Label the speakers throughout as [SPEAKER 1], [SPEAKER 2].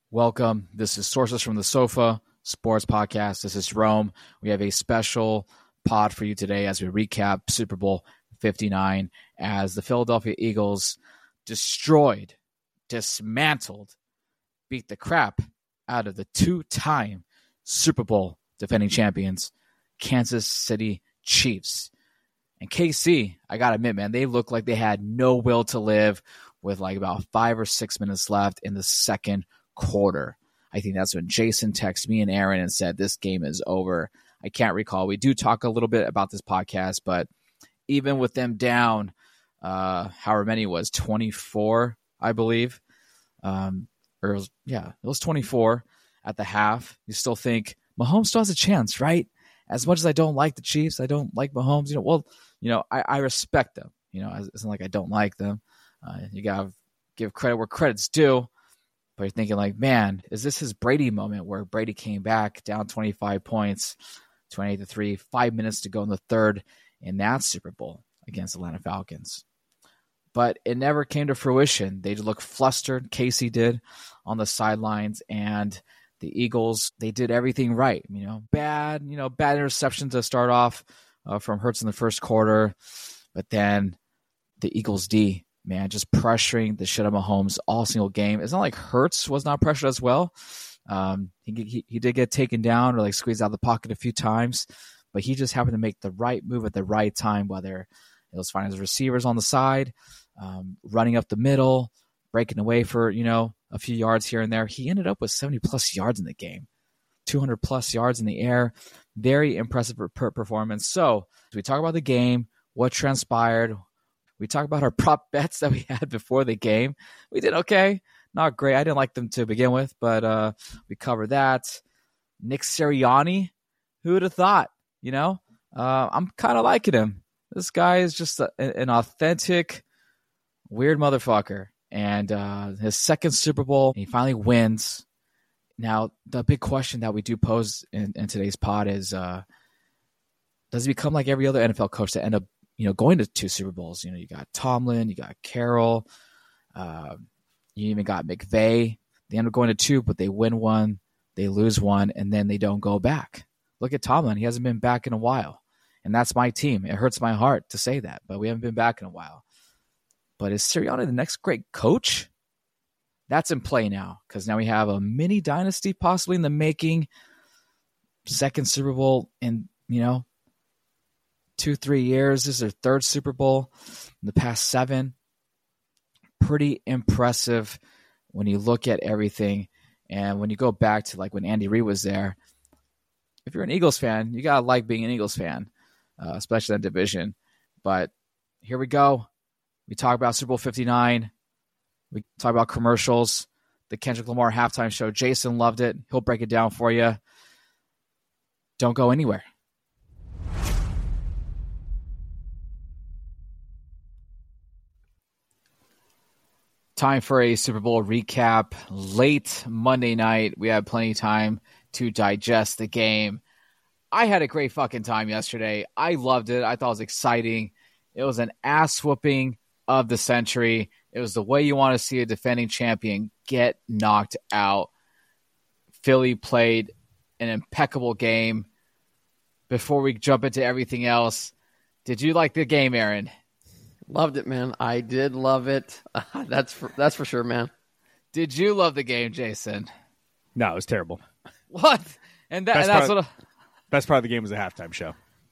[SPEAKER 1] Welcome. This is Sources from the Sofa Sports Podcast. This is Rome. We have a special pod for you today as we recap Super Bowl 59 as the Philadelphia Eagles dismantled, beat the crap out of the two-time Super Bowl defending champions, Kansas City Chiefs. And KC, I got to admit, man, they looked like they had no will to live with like about 5 or 6 minutes left in the second quarter. I think that's when Jason texted me and Aaron and said, this game is over. I can't recall. We do talk a little bit about this podcast, but even with them down, however many it was, 24, I believe. It was 24 at the half. You still think Mahomes still has a chance, right? As much as I don't like the Chiefs, I don't like Mahomes. I respect them. It's not like I don't like them. You got to give credit where credit's due. But you're thinking like, man, is this his Brady moment where Brady came back down 25 points, 28-3, 5 minutes to go in the third in that Super Bowl against the Atlanta Falcons? But it never came to fruition. They looked flustered. Casey did on the sidelines, and the Eagles, they did everything right. Bad interception to start off from Hurts in the first quarter, but then the Eagles D, man, just pressuring the shit out of Mahomes all single game. It's not like Hurts was not pressured as well. He did get taken down or like squeezed out of the pocket a few times, but he just happened to make the right move at the right time, whether it was finding his receivers on the side, running up the middle, breaking away for, a few yards here and there. He ended up with 70-plus yards in the game, 200-plus yards in the air. Very impressive performance. So we talk about the game, what transpired. We talk about our prop bets that we had before the game. We did okay. Not great. I didn't like them to begin with, but we covered that. Nick Sirianni, who would have thought? I'm kind of liking him. This guy is just an authentic, weird motherfucker. And his second Super Bowl, he finally wins. Now, the big question that we do pose in today's pod is, does he become like every other NFL coach to end up going to 2 Super Bowls? You got Tomlin, you got Carroll, you even got McVay. They end up going to 2, but they win 1, they lose 1, and then they don't go back. Look at Tomlin. He hasn't been back in a while. And that's my team. It hurts my heart to say that, but we haven't been back in a while. But is Sirianni the next great coach? That's in play now, because now we have a mini dynasty possibly in the making. Second Super Bowl in, 2-3 years. This is their third Super Bowl in the past 7. Pretty impressive when you look at everything. And when you go back to like when Andy Reid was there, if you're an Eagles fan, you got to like being an Eagles fan, especially that division. But here we go. We talk about Super Bowl 59. We talk about commercials, the Kendrick Lamar halftime show. Jason loved it. He'll break it down for you. Don't go anywhere. Time for a Super Bowl recap. Late Monday night. We had plenty of time to digest the game. I had a great fucking time yesterday. I loved it. I thought it was exciting. It was an ass whooping of the century. It was the way you want to see a defending champion get knocked out. Philly played an impeccable game. Before we jump into everything else, did you like the game, Aaron?
[SPEAKER 2] Loved it, man. I did love it. That's for sure, man.
[SPEAKER 1] Did you love the game, Jason?
[SPEAKER 3] No, it was terrible.
[SPEAKER 1] What? Best
[SPEAKER 3] part of the game was the halftime show.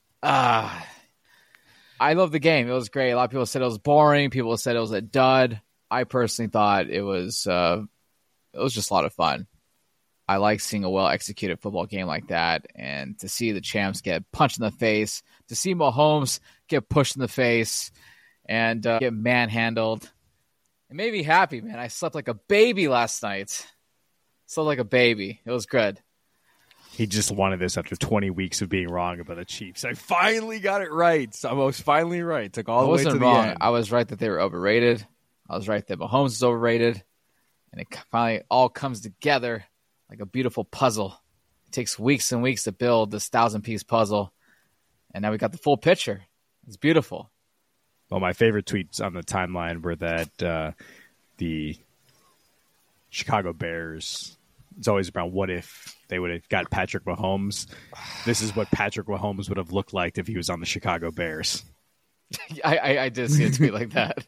[SPEAKER 1] I love the game. It was great. A lot of people said it was boring. People said it was a dud. I personally thought it was just a lot of fun. I like seeing a well-executed football game like that, and to see the champs get punched in the face, to see Mahomes get pushed in the face, and get manhandled. It made me happy, man. I slept like a baby last night. Slept like a baby. It was good.
[SPEAKER 3] He just wanted this after 20 weeks of being wrong about the Chiefs. I finally got it right. I was finally right. Took all the way to the end.
[SPEAKER 1] I was right that they were overrated. I was right that Mahomes is overrated. And it finally all comes together like a beautiful puzzle. It takes weeks and weeks to build this 1,000-piece puzzle. And now we got the full picture. It's beautiful.
[SPEAKER 3] Well, my favorite tweets on the timeline were that the Chicago Bears it's always about what if they would have got Patrick Mahomes. This is what Patrick Mahomes would have looked like if he was on the Chicago Bears.
[SPEAKER 1] I did see a tweet like that.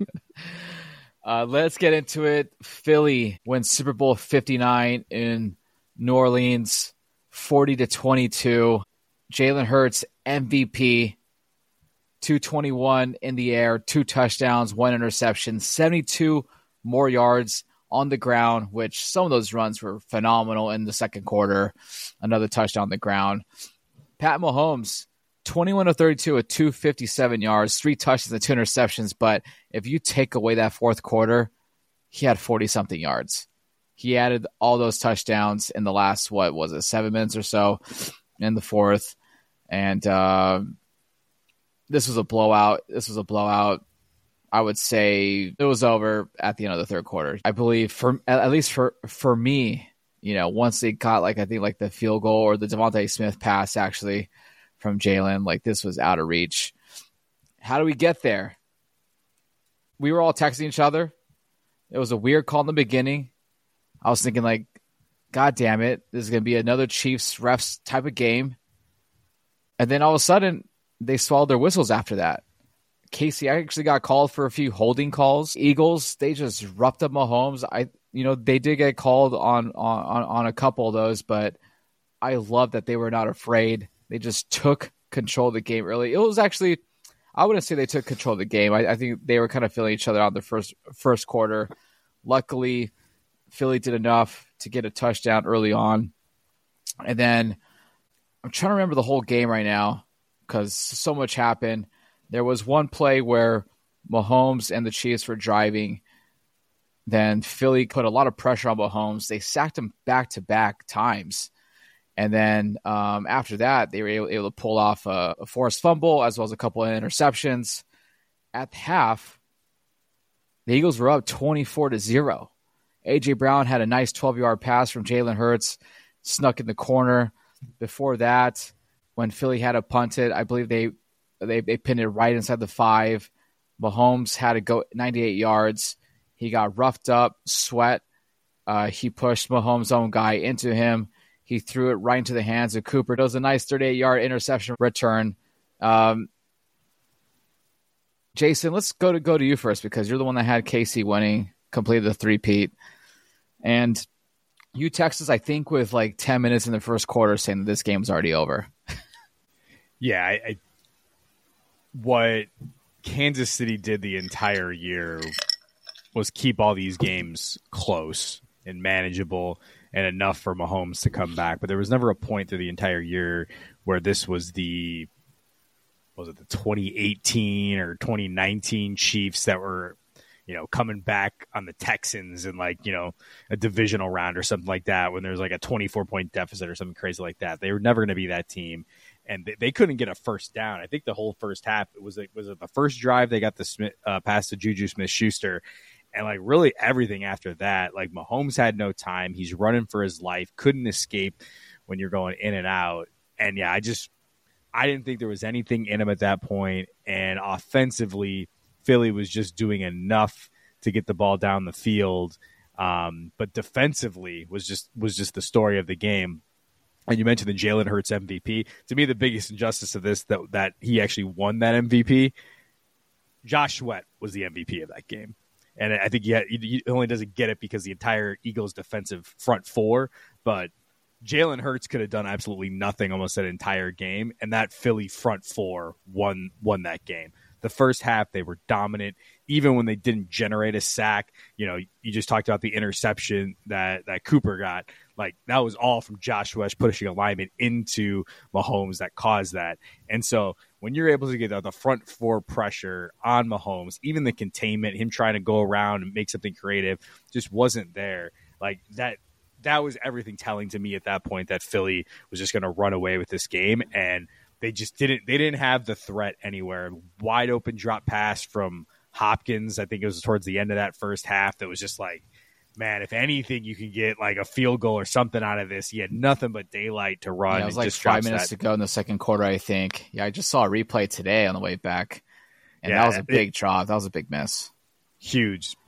[SPEAKER 1] Let's get into it. Philly wins Super Bowl 59 in New Orleans, 40-22. Jalen Hurts MVP, 221 in the air, 2 touchdowns, 1 interception, 72 more yards on the ground, which some of those runs were phenomenal in the second quarter. Another touchdown on the ground. Pat Mahomes, 21 of 32 with 257 yards, 3 touchdowns and 2 interceptions. But if you take away that fourth quarter, he had 40-something yards. He added all those touchdowns in the last, 7 minutes or so in the fourth. And this was a blowout. I would say it was over at the end of the third quarter. I believe, at least for me, once they got the field goal or the Devontae Smith pass actually from Jalen, this was out of reach. How do we get there? We were all texting each other. It was a weird call in the beginning. I was thinking God damn it, this is going to be another Chiefs refs type of game. And then all of a sudden, they swallowed their whistles after that. KC actually got called for a few holding calls. Eagles, they just roughed up Mahomes. They did get called on a couple of those, but I love that they were not afraid. They just took control of the game early. It was actually, I wouldn't say they took control of the game. I think they were kind of feeling each other out in the first quarter. Luckily, Philly did enough to get a touchdown early on. And then I'm trying to remember the whole game right now because so much happened. There was one play where Mahomes and the Chiefs were driving. Then Philly put a lot of pressure on Mahomes. They sacked him back-to-back times. And then after that, they were able to pull off a forced fumble as well as a couple of interceptions. At half, the Eagles were up 24-0. A.J. Brown had a nice 12-yard pass from Jalen Hurts, snuck in the corner. Before that, when Philly had to punt it, I believe they pinned it right inside the 5. Mahomes had to go 98 yards. He got roughed up, sweat. He pushed Mahomes' own guy into him. He threw it right into the hands of Cooper. It was a nice 38-yard interception return. Jason, let's go to you first because you're the one that had KC winning, completed the three-peat. And you texted us, I think, with 10 minutes in the first quarter saying that this game was already over.
[SPEAKER 3] Yeah, what Kansas City did the entire year was keep all these games close and manageable and enough for Mahomes to come back. But there was never a point through the entire year where this was the 2018 or 2019 Chiefs that were, coming back on the Texans in a divisional round or something like that when there's a 24-point deficit or something crazy like that. They were never going to be that team. And they couldn't get a first down. I think the whole first half, was it the first drive they got the pass to Juju Smith-Schuster. And really everything after that, Mahomes had no time. He's running for his life, couldn't escape when you're going in and out. And yeah, I didn't think there was anything in him at that point. And offensively, Philly was just doing enough to get the ball down the field. But defensively was just the story of the game. And you mentioned the Jalen Hurts MVP. To me, the biggest injustice of this, that he actually won that MVP. Josh Sweat was the MVP of that game. And I think he only doesn't get it because the entire Eagles defensive front four. But Jalen Hurts could have done absolutely nothing almost that entire game. And that Philly front four won that game. The first half, they were dominant. Even when they didn't generate a sack, you just talked about the interception that Cooper got. That was all from Josh Sweat pushing a lineman into Mahomes that caused that. And so when you're able to get the front four pressure on Mahomes, even the containment, him trying to go around and make something creative just wasn't there. That was everything telling to me at that point that Philly was just going to run away with this game. And they just didn't have the threat anywhere. Wide open drop pass from Hopkins. I think it was towards the end of that first half. That was just man, if anything, you can get a field goal or something out of this. He had nothing but daylight to run.
[SPEAKER 1] Yeah, it was just 5 minutes to go in the second quarter, I think. Yeah, I just saw a replay today on the way back. And that was a big drop. That was a big miss.
[SPEAKER 3] Huge. But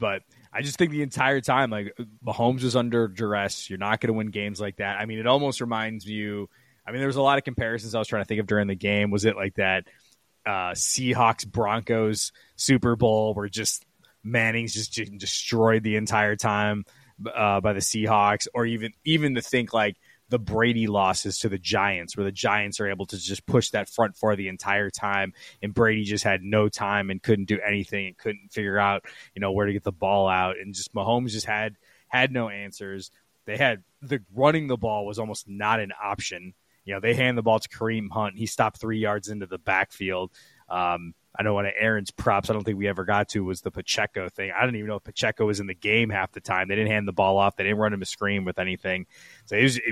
[SPEAKER 3] I just think the entire time, like, Mahomes was under duress. You're not going to win games like that. I mean, it almost reminds you. I mean, there was a lot of comparisons I was trying to think of during the game. Was it like that Seahawks Broncos Super Bowl where just Manning's just destroyed the entire time by the Seahawks, or even to think like the Brady losses to the Giants, where the Giants are able to just push that front four the entire time, and Brady just had no time and couldn't do anything and couldn't figure out, where to get the ball out, and just Mahomes just had no answers. They had running the ball was almost not an option. They hand the ball to Kareem Hunt. He stopped 3 yards into the backfield. I know one of Aaron's props I don't think we ever got to was the Pacheco thing. I didn't even know if Pacheco was in the game half the time. They didn't hand the ball off. They didn't run him a screen with anything. So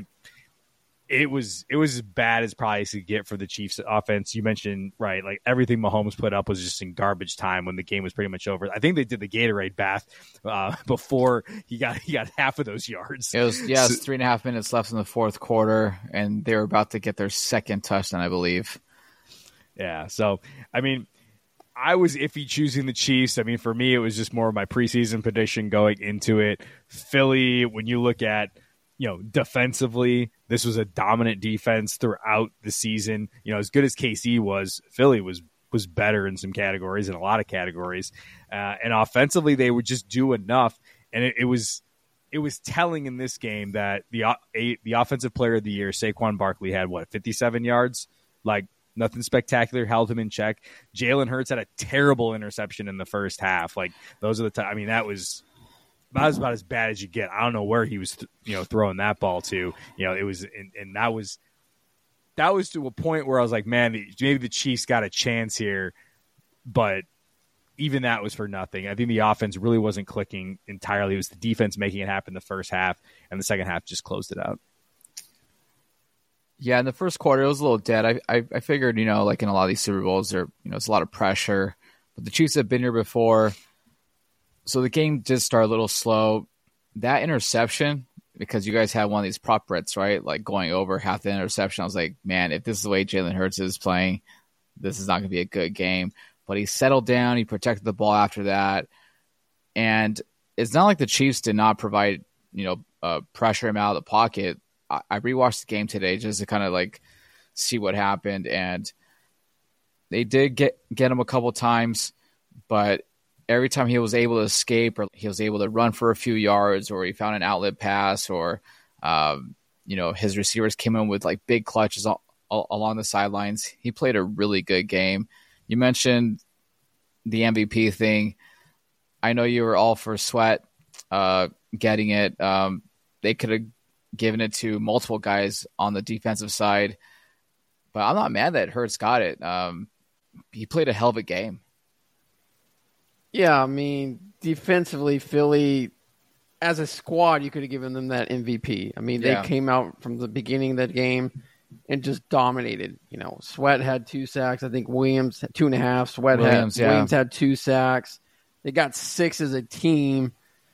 [SPEAKER 3] it was as bad as probably it could get for the Chiefs offense. You mentioned, right, like everything Mahomes put up was just in garbage time when the game was pretty much over. I think they did the Gatorade bath before he got half of those yards.
[SPEAKER 1] It was 3.5 minutes left in the fourth quarter, and they were about to get their second touchdown, I believe.
[SPEAKER 3] Yeah, so I mean, I was iffy choosing the Chiefs. I mean, for me, it was just more of my preseason prediction going into it. Philly, when you look at, defensively, this was a dominant defense throughout the season. As good as KC was, Philly was better in some categories, in a lot of categories. And offensively, they would just do enough. And it was telling in this game that the offensive player of the year, Saquon Barkley, had 57 yards? Like, nothing spectacular, held him in check. Jalen Hurts had a terrible interception in the first half. Like, those are the time. I mean, that was about as bad as you get. I don't know where he was, throwing that ball to. It was, and that was to a point where I was like, man, maybe the Chiefs got a chance here, but even that was for nothing. I think the offense really wasn't clicking entirely. It was the defense making it happen the first half, and the second half just closed it out.
[SPEAKER 1] Yeah, in the first quarter, it was a little dead. I figured, like in a lot of these Super Bowls, it's a lot of pressure. But the Chiefs have been here before, so the game did start a little slow. That interception, because you guys had one of these prop bets, right? Like going over half the interception. I was like, man, if this is the way Jalen Hurts is playing, this is not going to be a good game. But he settled down. He protected the ball after that. And it's not like the Chiefs did not provide, pressure him out of the pocket. I rewatched the game today just to kind of like see what happened, and they did get him a couple times, but every time he was able to escape, or he was able to run for a few yards, or he found an outlet pass, or his receivers came in with like big clutches along the sidelines. He played a really good game. You mentioned the MVP thing. I know you were all for Sweat getting it. They could have given it to multiple guys on the defensive side, but I'm not mad that Hurts got it. He played a hell of a game.
[SPEAKER 2] Yeah, I mean, defensively, Philly, as a squad, you could have given them that MVP. I mean, they came out from the beginning of that game and just dominated. Sweat had 2 sacks. I think Williams had 2.5. Williams had 2 sacks. They got 6 as a team.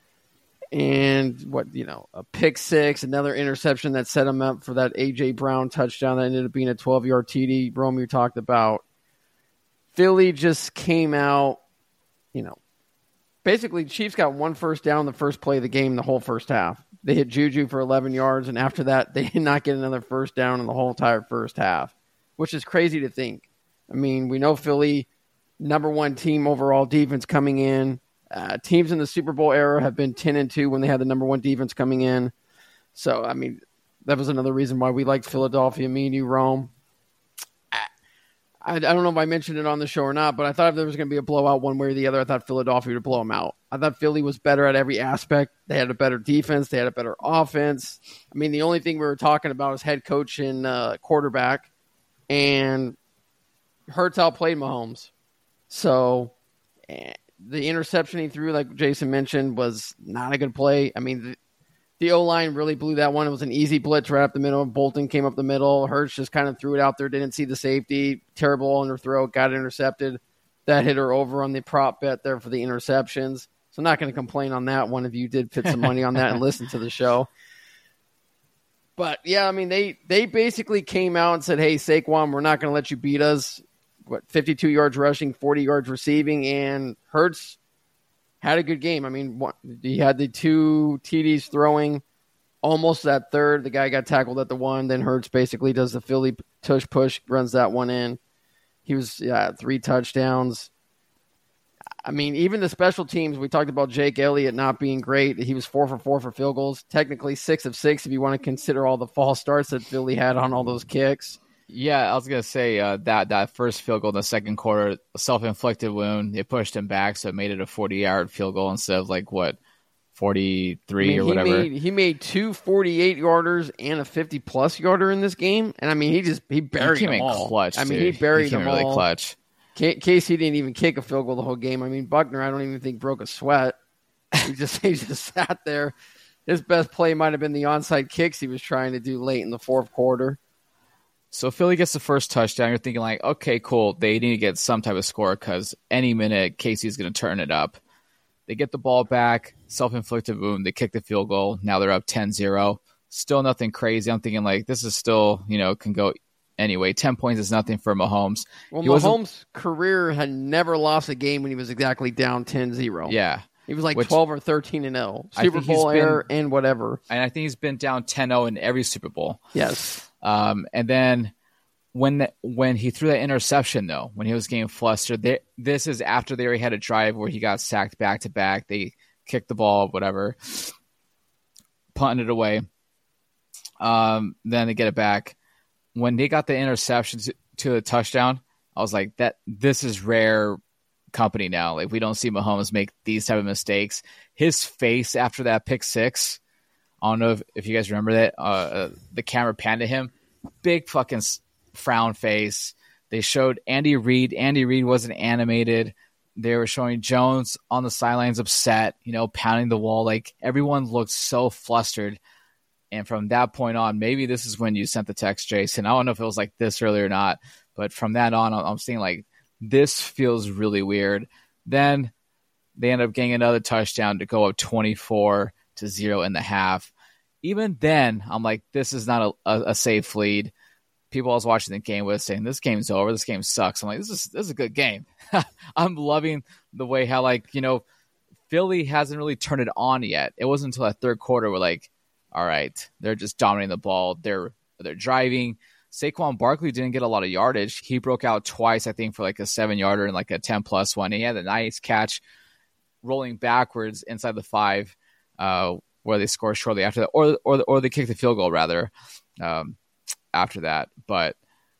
[SPEAKER 2] And a pick 6, another interception that set him up for that A.J. Brown touchdown that ended up being a 12-yard TD. Rome, you talked about. Philly just came out, basically Chiefs got 1 first down the first play of the game, the whole first half. They hit Juju for 11 yards, and after that, they did not get another first down in the whole entire first half, which is crazy to think. I mean, we know Philly, number 1 team overall defense coming in. Teams in the Super Bowl era have been 10-2 when they had the number 1 defense coming in. So, I mean, that was another reason why we liked Philadelphia, me and you, Rome. I don't know if I mentioned it on the show or not, but I thought if there was going to be a blowout one way or the other, I thought Philadelphia would blow them out. I thought Philly was better at every aspect. They had a better defense. They had a better offense. I mean, the only thing we were talking about is head coach and quarterback, and Hurts outplayed Mahomes. So the interception he threw, like Jason mentioned, was not a good play. I mean, the O-line really blew that one. It was an easy blitz right up the middle. Bolton came up the middle. Hurts just kind of threw it out there, didn't see the safety. Terrible underthrow, got intercepted. That hit her over on the prop bet there for the interceptions. So I'm not going to complain on that one if you did put some money on that and listen to the show. But, yeah, I mean, they basically came out and said, hey, Saquon, we're not going to let you beat us. 52 yards rushing, 40 yards receiving, and Hurts had a good game. I mean, he had the 2 TDs throwing almost that third. The guy got tackled at the 1. Then Hurts basically does the Philly tush push, runs that one in. He was 3 touchdowns. I mean, even the special teams, we talked about Jake Elliott not being great. He was 4 for 4 for field goals. Technically 6 of 6 if you want to consider all the false starts that Philly had on all those kicks.
[SPEAKER 1] Yeah, I was going to say that first field goal in the second quarter, self-inflicted wound, it pushed him back, so it made it a 40-yard field goal instead of 43 or whatever.
[SPEAKER 2] He made 2 48-yarders and a 50-plus yarder in this game, and I mean, he buried them all.
[SPEAKER 1] Clutch,
[SPEAKER 2] I mean, he buried them all.
[SPEAKER 1] Really clutch.
[SPEAKER 2] KC didn't even kick a field goal the whole game. I mean, Buckner, I don't even think broke a sweat. He just sat there. His best play might have been the onside kicks he was trying to do late in the fourth quarter.
[SPEAKER 1] So Philly gets the first touchdown. You're thinking okay, cool. They need to get some type of score because any minute Casey's going to turn it up. They get the ball back, self-inflicted wound. They kick the field goal. Now they're up 10-0. Still nothing crazy. I'm thinking this is still, can go anyway. 10 points is nothing for Mahomes.
[SPEAKER 2] Well, Mahomes' career had never lost a game when he was exactly down 10-0.
[SPEAKER 1] Yeah.
[SPEAKER 2] He was 12 or 13-0. Super Bowl error and whatever.
[SPEAKER 1] And I think he's been down 10-0 in every Super Bowl.
[SPEAKER 2] Yes.
[SPEAKER 1] And then when he threw that interception, though, when he was getting flustered, this is after they already had a drive where he got sacked back-to-back. They kicked the ball, whatever, punted it away. Then they get it back. When they got the interception to the touchdown, I was like, this is rare company now. We don't see Mahomes make these type of mistakes. His face after that pick six, I don't know if you guys remember that. The camera panned to him. Big fucking frown face. They showed Andy Reid. Andy Reid wasn't animated. They were showing Jones on the sidelines upset, pounding the wall. Everyone looked so flustered. And from that point on, maybe this is when you sent the text, Jason. I don't know if it was like this early or not, but from that on, I'm seeing this feels really weird. Then they end up getting another touchdown to go up 24-0 in the half. Even then, I'm like, this is not a safe lead. People I was watching the game with saying, this game's over. This game sucks. I'm like, this is a good game. I'm loving the way how, Philly hasn't really turned it on yet. It wasn't until that third quarter where, all right, they're just dominating the ball. They're driving. Saquon Barkley didn't get a lot of yardage. He broke out twice, I think, for a 7-yarder and a 10+ one. He had a nice catch rolling backwards inside the 5, where they scored shortly after that, or they kicked the field goal rather after that. But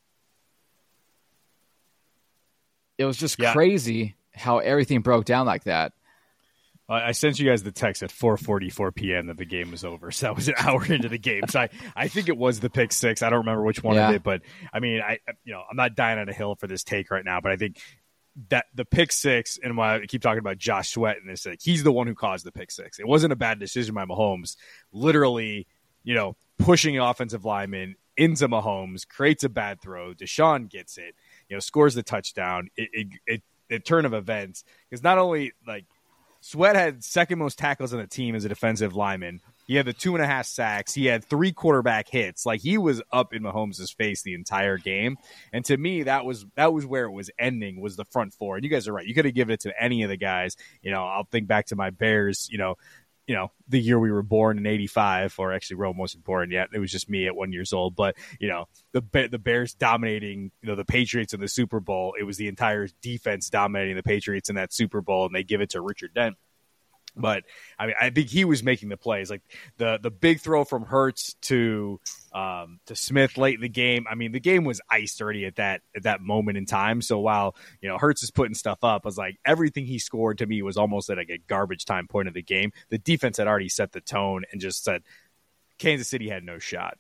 [SPEAKER 1] it was just crazy how everything broke down like that.
[SPEAKER 3] I sent you guys the text at 4:44 p.m. that the game was over. So that was an hour into the game. So I think it was the pick six. I don't remember which one of it, but I mean, I'm not dying on a hill for this take right now, but I think that the pick six, and why I keep talking about Josh Sweat in this, he's the one who caused the pick six. It wasn't a bad decision by Mahomes. Literally, pushing an offensive lineman into Mahomes, creates a bad throw. Deshaun gets it, scores the touchdown. It turn of events, because not only Sweat had second most tackles on the team as a defensive lineman. He had the 2.5 sacks. He had 3 quarterback hits. He was up in Mahomes' face the entire game. And to me, that was where it was ending, was the front four. And you guys are right. You could have given it to any of the guys. I'll think back to my Bears, the year we were born in 85, or actually Rome wasn't born yet. It was just me at 1 year old. But, the Bears dominating, the Patriots in the Super Bowl. It was the entire defense dominating the Patriots in that Super Bowl, and they give it to Richard Dent. But I mean, I think he was making the plays, the big throw from Hurts to Smith late in the game. I mean, the game was iced already at that moment in time. So while Hurts is putting stuff up, I was like, everything he scored to me was almost at a garbage time point of the game. The defense had already set the tone and just said Kansas City had no shot.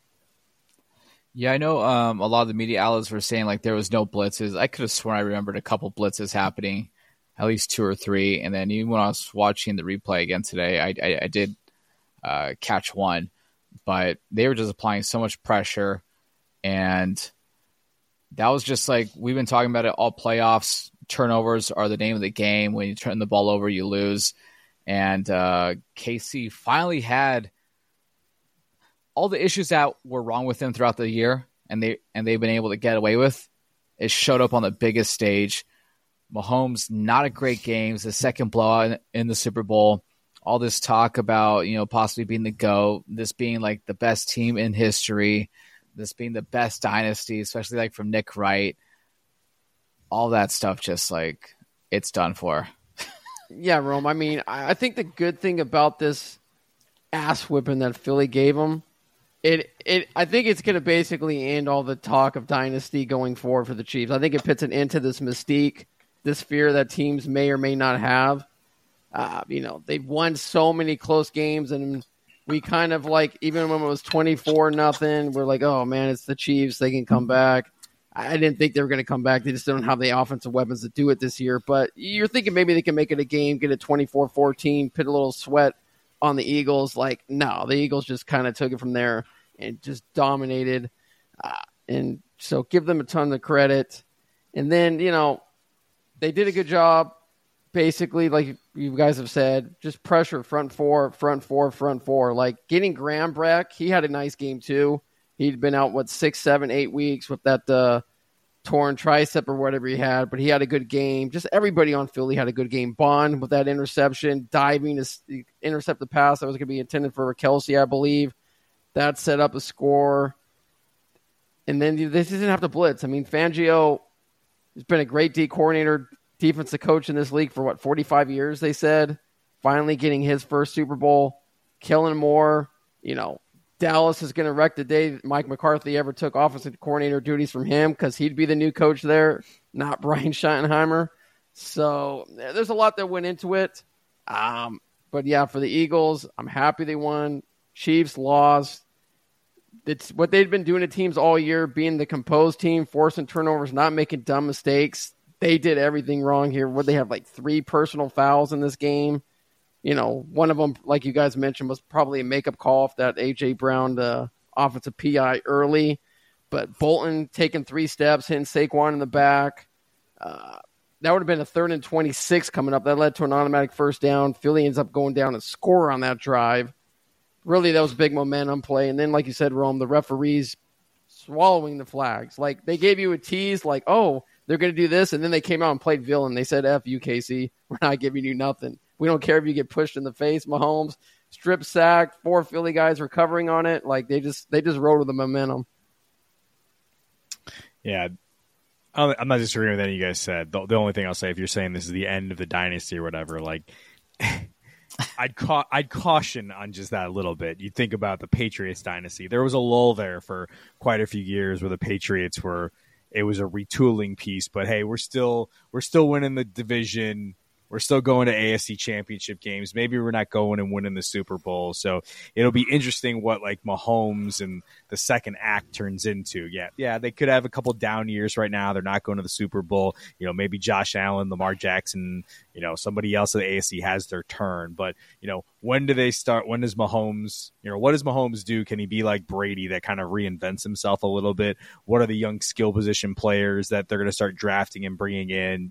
[SPEAKER 1] Yeah, I know a lot of the media outlets were saying there was no blitzes. I could have sworn I remembered a couple blitzes happening. At least 2 or 3, and then even when I was watching the replay again today, I did catch one, but they were just applying so much pressure, and that was just we've been talking about it all playoffs. Turnovers are the name of the game. When you turn the ball over, you lose, and KC finally had all the issues that were wrong with them throughout the year, and they've been able to get away with. It showed up on the biggest stage. Mahomes, not a great game. It's the second blowout in the Super Bowl. All this talk about, possibly being the GOAT, this being like the best team in history, this being the best dynasty, especially like from Nick Wright. All that stuff just like it's done for.
[SPEAKER 2] Yeah, Rome. I mean, I think the good thing about this ass whipping that Philly gave them, I think it's going to basically end all the talk of dynasty going forward for the Chiefs. I think it puts an end to this mystique, this fear that teams may or may not have. They've won so many close games, and we kind of like, even when it was 24-0, we're like, oh man, it's the Chiefs. They can come back. I didn't think they were going to come back. They just don't have the offensive weapons to do it this year. But you're thinking maybe they can make it a game, get it 24-14, put a little sweat on the Eagles. Like, no, the Eagles just kind of took it from there and just dominated. And so give them a ton of credit. And then, they did a good job. Basically, like you guys have said, just pressure front four. Like getting Graham back, he had a nice game too. He'd been out, 6, 7, 8 weeks with that torn tricep or whatever he had, but he had a good game. Just everybody on Philly had a good game. Bond with that interception, diving to intercept the pass that was going to be intended for Kelsey, I believe. That set up a score. And then they didn't have to blitz. I mean, Fangio has been a great D coordinator, defensive coach in this league for 45 years, they said. Finally getting his first Super Bowl. Kellen Moore, Dallas is going to wreck the day Mike McCarthy ever took offensive coordinator duties from him, because he'd be the new coach there, not Brian Schottenheimer. So there's a lot that went into it. But yeah, for the Eagles, I'm happy they won. Chiefs lost. It's what they'd been doing to teams all year, being the composed team, forcing turnovers, not making dumb mistakes. They did everything wrong here. Would they have 3 personal fouls in this game? One of them, like you guys mentioned, was probably a makeup call off that A.J. Brown offensive PI early. But Bolton taking 3 steps, hitting Saquon in the back. That would have been a 3rd and 26 coming up. That led to an automatic first down. Philly ends up going down and score on that drive. Really, that was a big momentum play. And then, like you said, Rome, the referees swallowing the flags. Like, they gave you a tease, like, oh, they're going to do this. And then they came out and played villain. They said, F you, KC. We're not giving you nothing. We don't care if you get pushed in the face. Mahomes, strip sack, 4 Philly guys recovering on it. Like, they just rode with the momentum.
[SPEAKER 3] Yeah. I'm not disagreeing with anything you guys said. The only thing I'll say, if you're saying this is the end of the dynasty or whatever, like, I'd caution on just that a little bit. You think about the Patriots dynasty. There was a lull there for quite a few years where the Patriots it was a retooling piece, but hey, we're still winning the division. We're still going to AFC championship games. Maybe we're not going and winning the Super Bowl. So it'll be interesting what Mahomes and the second act turns into. Yeah, they could have a couple down years right now. They're not going to the Super Bowl. Maybe Josh Allen, Lamar Jackson, somebody else at the AFC has their turn. But, when do they start? When does Mahomes, what does Mahomes do? Can he be like Brady that kind of reinvents himself a little bit? What are the young skill position players that they're going to start drafting and bringing in,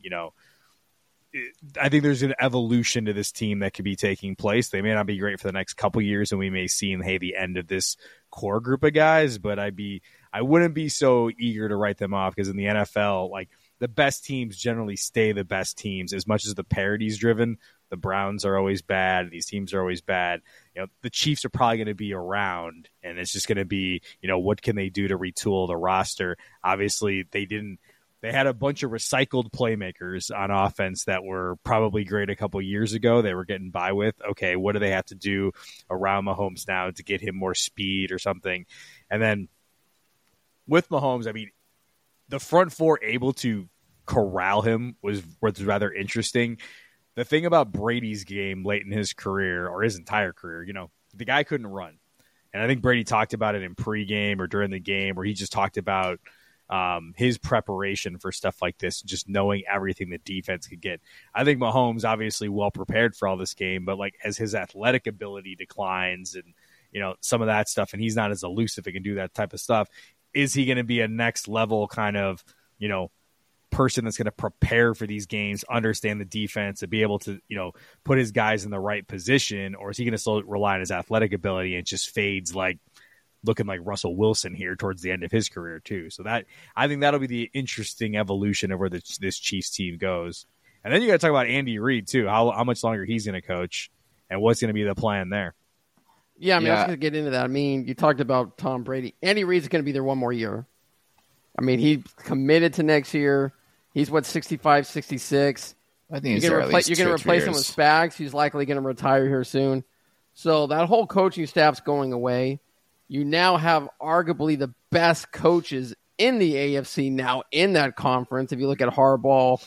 [SPEAKER 3] I think there's an evolution to this team that could be taking place. They may not be great for the next couple years, and we may see the end of this core group of guys. But I wouldn't be so eager to write them off, because in the NFL, the best teams generally stay the best teams. As much as the parity's driven, the Browns are always bad. These teams are always bad. The Chiefs are probably going to be around, and it's just going to be, what can they do to retool the roster? Obviously, They had a bunch of recycled playmakers on offense that were probably great a couple years ago. They were getting by with, okay, what do they have to do around Mahomes now to get him more speed or something? And then with Mahomes, the front four able to corral him was rather interesting. The thing about Brady's game late in his career, or his entire career, the guy couldn't run. And I think Brady talked about it in pregame or during the game, where he just talked about his preparation for stuff like this, just knowing everything the defense could get. I think Mahomes obviously well prepared for all this game, but as his athletic ability declines and, some of that stuff, and he's not as elusive and can do that type of stuff, is he going to be a next level kind of, person that's going to prepare for these games, understand the defense, and be able to, put his guys in the right position? Or is he going to still rely on his athletic ability and just fades looking like Russell Wilson here towards the end of his career too? So I think that'll be the interesting evolution of where this Chiefs team goes. And then you got to talk about Andy Reid too. How much longer he's going to coach, and what's going to be the plan there.
[SPEAKER 2] Yeah, I mean, I was going to get into that. I mean, you talked about Tom Brady. Andy Reid's going to be there one more year. I mean, he's committed to next year. He's 65, 66.
[SPEAKER 1] I think
[SPEAKER 2] you're going to replace him with Spags. He's likely going to retire here soon. So that whole coaching staff's going away. You now have arguably the best coaches in the AFC now in that conference. If you look at Harbaugh,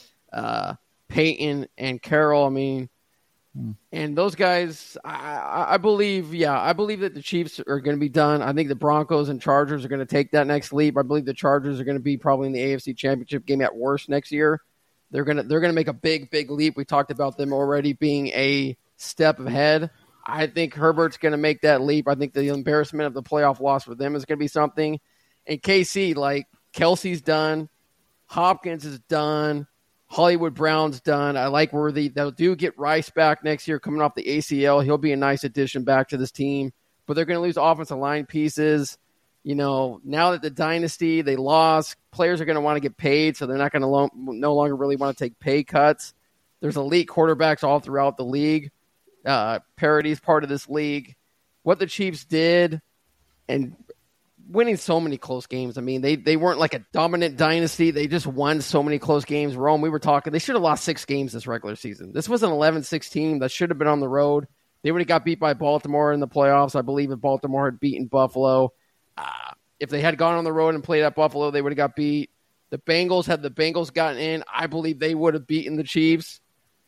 [SPEAKER 2] Peyton, and Carroll, I mean, and those guys, I believe that the Chiefs are going to be done. I think the Broncos and Chargers are going to take that next leap. I believe the Chargers are going to be probably in the AFC Championship game at worst next year. They're going to make a big leap. We talked about them already being a step ahead. I think Herbert's going to make that leap. I think the embarrassment of the playoff loss for them is going to be something. And KC, like Kelsey's done, Hopkins is done. Hollywood Brown's done. I like Worthy. They'll get Rice back next year coming off the ACL. He'll be a nice addition back to this team. But they're going to lose offensive line pieces. You know, now that the dynasty, they lost, players are going to want to get paid, so they're not going to no longer really want to take pay cuts. There's elite quarterbacks all throughout the league. Parody's part of this league. What the Chiefs did and winning so many close games. I mean, they weren't like a dominant dynasty. They just won so many close games. Rome, we were talking, they should have lost 6 games this regular season. This was an 11-6 team that should have been on the road. They would have got beat by Baltimore in the playoffs, I believe, if Baltimore had beaten Buffalo. If they had gone on the road and played at Buffalo, they would have got beat. The Bengals, had the Bengals gotten in, I believe they would have beaten the Chiefs.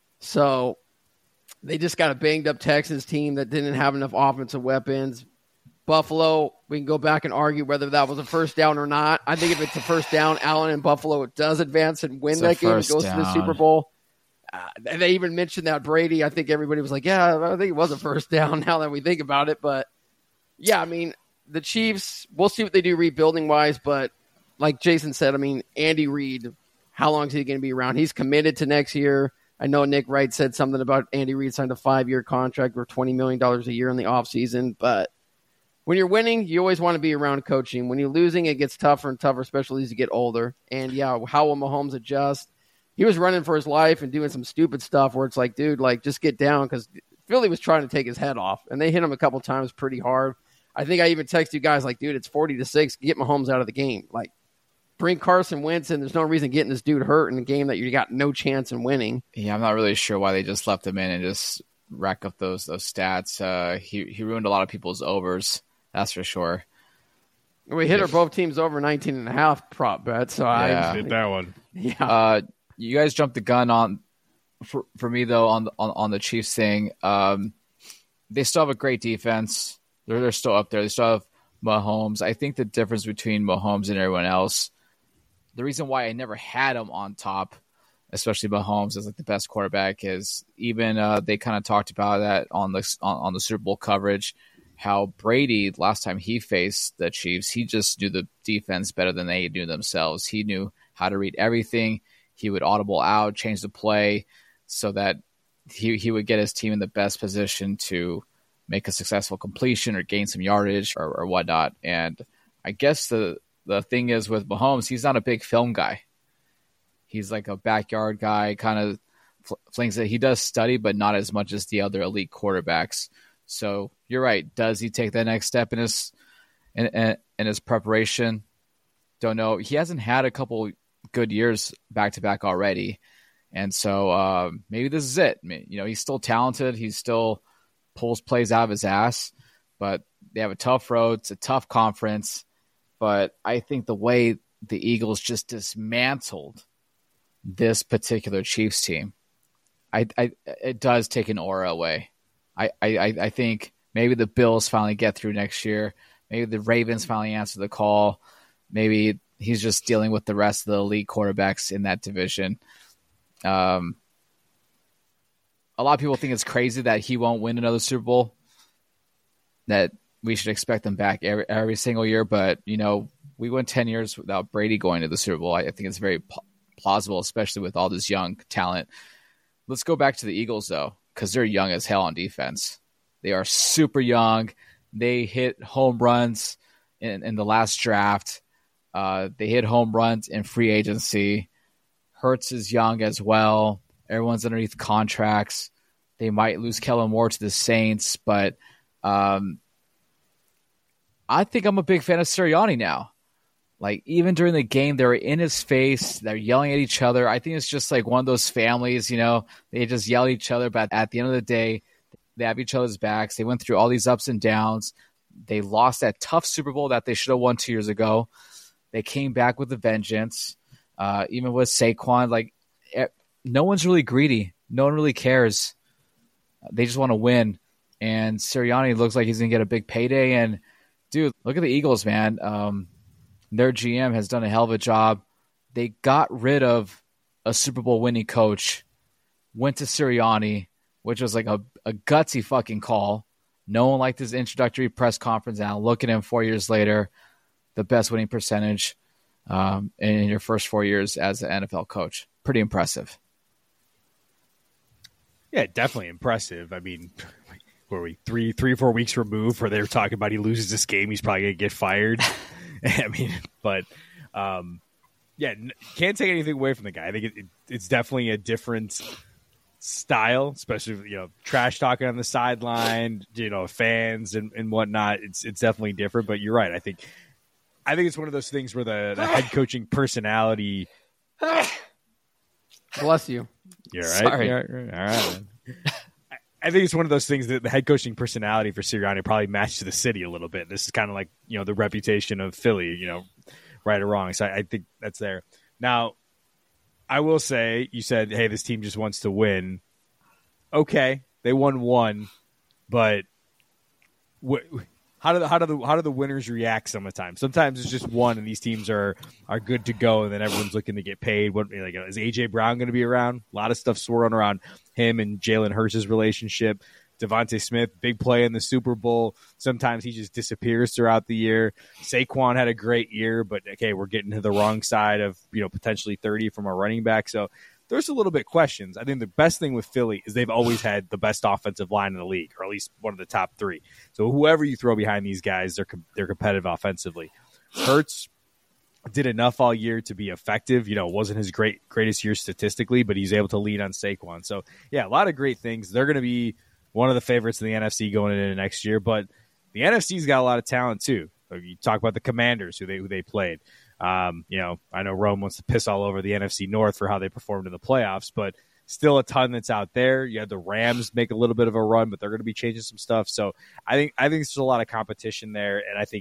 [SPEAKER 2] So they just got a banged-up Texans team that didn't have enough offensive weapons. Buffalo, we can go back and argue whether that was a first down or not. I think if it's a first down, Allen and Buffalo does advance and win that game and goes to the Super Bowl. They even mentioned that Brady. I think everybody was like, yeah, I think it was a first down now that we think about it. But, yeah, I mean, the Chiefs, we'll see what they do rebuilding-wise. But like Jason said, I mean, Andy Reid, how long is he going to be around? He's committed to next year. I know Nick Wright said something about Andy Reid signed a 5-year contract for $20 million a year in the offseason. But when you're winning, you always want to be around coaching. When you're losing, it gets tougher and tougher, especially as you get older. And, yeah, how will Mahomes adjust? He was running for his life and doing some stupid stuff where it's like, dude, like, just get down, because Philly was trying to take his head off, and they hit him a couple times pretty hard. I think I even texted you guys, like, dude, it's 40-6. Get Mahomes out of the game. Like, bring Carson Wentz in. There's no reason getting this dude hurt in a game that you got no chance in winning.
[SPEAKER 1] Yeah, I'm not really sure why they just left him in and just rack up those stats. He ruined a lot of people's overs. That's for sure.
[SPEAKER 2] We hit both teams over 19.5 prop bet, so
[SPEAKER 3] I hit that one.
[SPEAKER 2] Yeah.
[SPEAKER 1] You guys jumped the gun on for me though on the Chiefs thing. They still have a great defense. They're still up there. They still have Mahomes. I think the difference between Mahomes and everyone else, the reason why I never had him on top, especially Mahomes as like the best quarterback, is even they kind of talked about that on the Super Bowl coverage. How Brady, last time he faced the Chiefs, he just knew the defense better than they knew themselves. He knew how to read everything. He would audible out, change the play so that he would get his team in the best position to make a successful completion or gain some yardage or whatnot. And I guess the thing is with Mahomes, he's not a big film guy. He's like a backyard guy, kind of flings it. He does study, but not as much as the other elite quarterbacks. So you're right. Does he take that next step in his preparation? Don't know. He hasn't had a couple good years back to back already, and so maybe this is it. I mean, he's still talented. He still pulls plays out of his ass, but they have a tough road. It's a tough conference. But I think the way the Eagles just dismantled this particular Chiefs team, it does take an aura away. I think maybe the Bills finally get through next year. Maybe the Ravens finally answer the call. Maybe he's just dealing with the rest of the elite quarterbacks in that division. A lot of people think it's crazy that he won't win another Super Bowl, that we should expect them back every single year. But, we went 10 years without Brady going to the Super Bowl. I think it's very plausible, especially with all this young talent. Let's go back to the Eagles, though, because they're young as hell on defense. They are super young. They hit home runs in the last draft. They hit home runs in free agency. Hurts is young as well. Everyone's underneath contracts. They might lose Kellen Moore to the Saints, but I think I'm a big fan of Sirianni now. Like, even during the game, they were in his face. They're yelling at each other. I think it's just like one of those families, they just yell at each other. But at the end of the day, they have each other's backs. They went through all these ups and downs. They lost that tough Super Bowl that they should have won 2 years ago. They came back with a vengeance. Even with Saquon, like, no one's really greedy. No one really cares. They just want to win. And Sirianni looks like he's going to get a big payday. And, dude, look at the Eagles, man. Their GM has done a hell of a job. They got rid of a Super Bowl winning coach, went to Sirianni, which was like a gutsy fucking call. No one liked his introductory press conference. Now look at him 4 years later, the best winning percentage in your first 4 years as an NFL coach. Pretty impressive.
[SPEAKER 3] Yeah, definitely impressive. I mean, were we 3 or 4 weeks removed where they were talking about he loses this game, he's probably going to get fired? I mean, but yeah, can't take anything away from the guy. I think it's definitely a different style, especially trash talking on the sideline, fans and whatnot. It's definitely different. But you're right. I think it's one of those things where the head coaching personality.
[SPEAKER 2] Bless you.
[SPEAKER 3] You're right.
[SPEAKER 1] Sorry.
[SPEAKER 3] You're all right. I think it's one of those things that the head coaching personality for Sirianni probably matched to the city a little bit. This is kind of like, the reputation of Philly, right or wrong. So I think that's there. Now, I will say, you said, hey, this team just wants to win. Okay, they won one, but how do the winners react some of the time? Sometimes it's just one, and these teams are good to go, and then everyone's looking to get paid. Is AJ Brown going to be around? A lot of stuff swirling around him and Jalen Hurts' relationship. Devontae Smith, big play in the Super Bowl. Sometimes he just disappears throughout the year. Saquon had a great year, but okay, we're getting to the wrong side of potentially 30 from a running back. So there's a little bit questions. I think the best thing with Philly is they've always had the best offensive line in the league, or at least one of the top 3. So whoever you throw behind these guys, they're competitive offensively. Hurts did enough all year to be effective. Wasn't his greatest year statistically, but he's able to lead on Saquon. So yeah, a lot of great things. They're going to be one of the favorites in the NFC going into next year, but the NFC's got a lot of talent too. You talk about the Commanders, who they played. I know Rome wants to piss all over the NFC North for how they performed in the playoffs, but still a ton that's out there. You had the Rams make a little bit of a run, but they're going to be changing some stuff. So I think there's a lot of competition there, and I think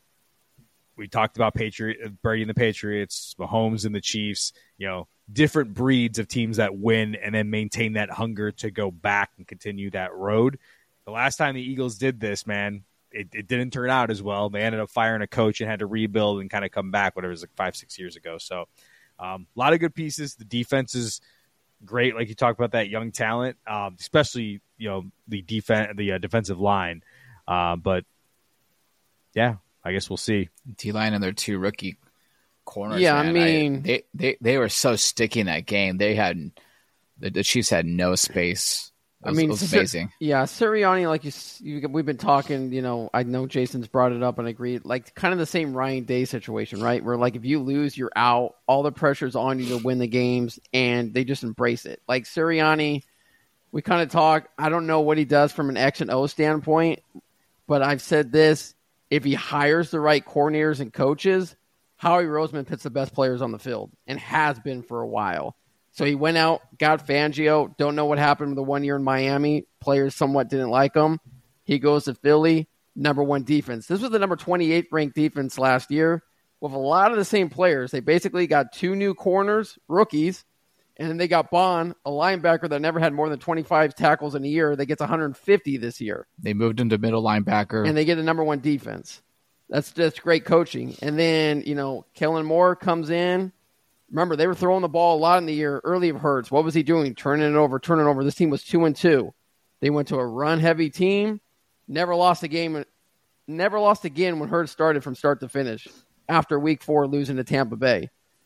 [SPEAKER 3] we talked about Brady and the Patriots, Mahomes and the Chiefs. Different breeds of teams that win and then maintain that hunger to go back and continue that road. The last time the Eagles did this, man, it didn't turn out as well. They ended up firing a coach and had to rebuild and kind of come back, whatever it was, like 5-6 years ago. So a lot of good pieces. The defense is great. Like you talked about that young talent, especially, the defensive line. But yeah, I guess we'll see.
[SPEAKER 1] D-line and their 2 rookie corners.
[SPEAKER 2] Yeah,
[SPEAKER 1] man.
[SPEAKER 2] I mean,
[SPEAKER 1] they were so sticky in that game. They had the Chiefs had no space. It was amazing.
[SPEAKER 2] Sirianni, like we've been talking. I know Jason's brought it up and agreed. Like kind of the same Ryan Day situation, right? Where like if you lose, you're out. All the pressure's on you to win the games, and they just embrace it. Like Sirianni, we kind of talk. I don't know what he does from an X and O standpoint, but I've said this: if he hires the right coordinators and coaches, Howie Roseman puts the best players on the field and has been for a while. So he went out, got Fangio. Don't know what happened with the 1 year in Miami. Players somewhat didn't like him. He goes to Philly, number 1 defense. This was the number 28 ranked defense last year with a lot of the same players. They basically got 2 new corners, rookies, and then they got Bond, a linebacker that never had more than 25 tackles in a year. That gets 150 this year.
[SPEAKER 1] They moved him to middle linebacker.
[SPEAKER 2] And they get a number 1 defense. That's just great coaching. And then, Kellen Moore comes in. Remember, they were throwing the ball a lot in the year early of Hurts. What was he doing? Turning it over. This team was 2-2. They went to a run-heavy team. Never lost a game. Never lost again when Hurts started from start to finish after week 4 losing to Tampa Bay.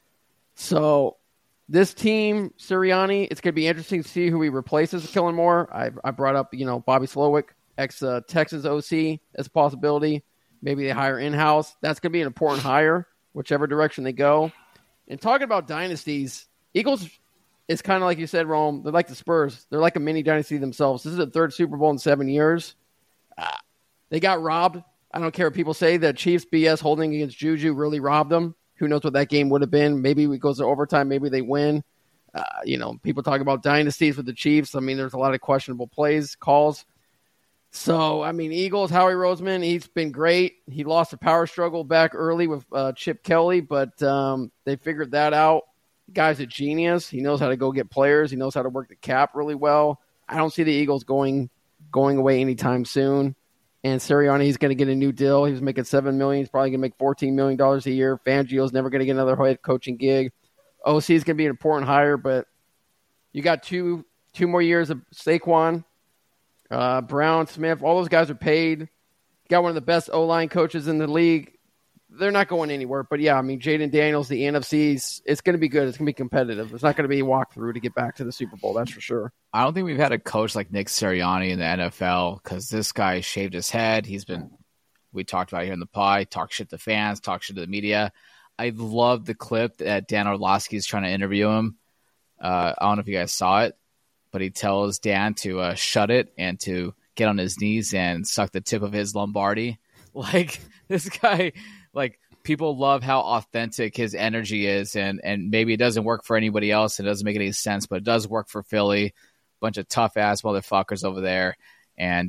[SPEAKER 2] So this team, Sirianni, it's going to be interesting to see who he replaces with Kellen Moore. I brought up, Bobby Slowick, ex-Texans OC, as a possibility. Maybe they hire in-house. That's going to be an important hire, whichever direction they go. And talking about dynasties, Eagles it's kind of like you said, Rome. They're like the Spurs. They're like a mini dynasty themselves. This is the third Super Bowl in 7 years. They got robbed. I don't care what people say. The Chiefs BS holding against Juju really robbed them. Who knows what that game would have been? Maybe it goes to overtime. Maybe they win. People talk about dynasties with the Chiefs. I mean, there's a lot of questionable calls. So, I mean, Eagles, Howie Roseman, he's been great. He lost the power struggle back early with Chip Kelly, but they figured that out. The guy's a genius. He knows how to go get players. He knows how to work the cap really well. I don't see the Eagles going away anytime soon. And Sirianni, he's going to get a new deal. He was making $7 million. He's probably going to make $14 million a year. Fangio's never going to get another head coaching gig. OC is going to be an important hire, but you got two more years of Saquon, Brown, Smith. All those guys are paid. You got one of the best O-line coaches in the league. They're not going anywhere. But, yeah, I mean, Jaden Daniels, the NFCs, it's going to be good. It's going to be competitive. It's not going to be a walkthrough to get back to the Super Bowl. That's for sure.
[SPEAKER 1] I don't think we've had a coach like Nick Sirianni in the NFL because this guy shaved his head. We talked about it here in the pod, talk shit to fans, talk shit to the media. I love the clip that Dan Orlovsky is trying to interview him. I don't know if you guys saw it, but he tells Dan to shut it and to get on his knees and suck the tip of his Lombardi. Like, this guy, like, people love how authentic his energy is, and maybe it doesn't work for anybody else. It doesn't make any sense, but it does work for Philly. Bunch of tough-ass motherfuckers over there. And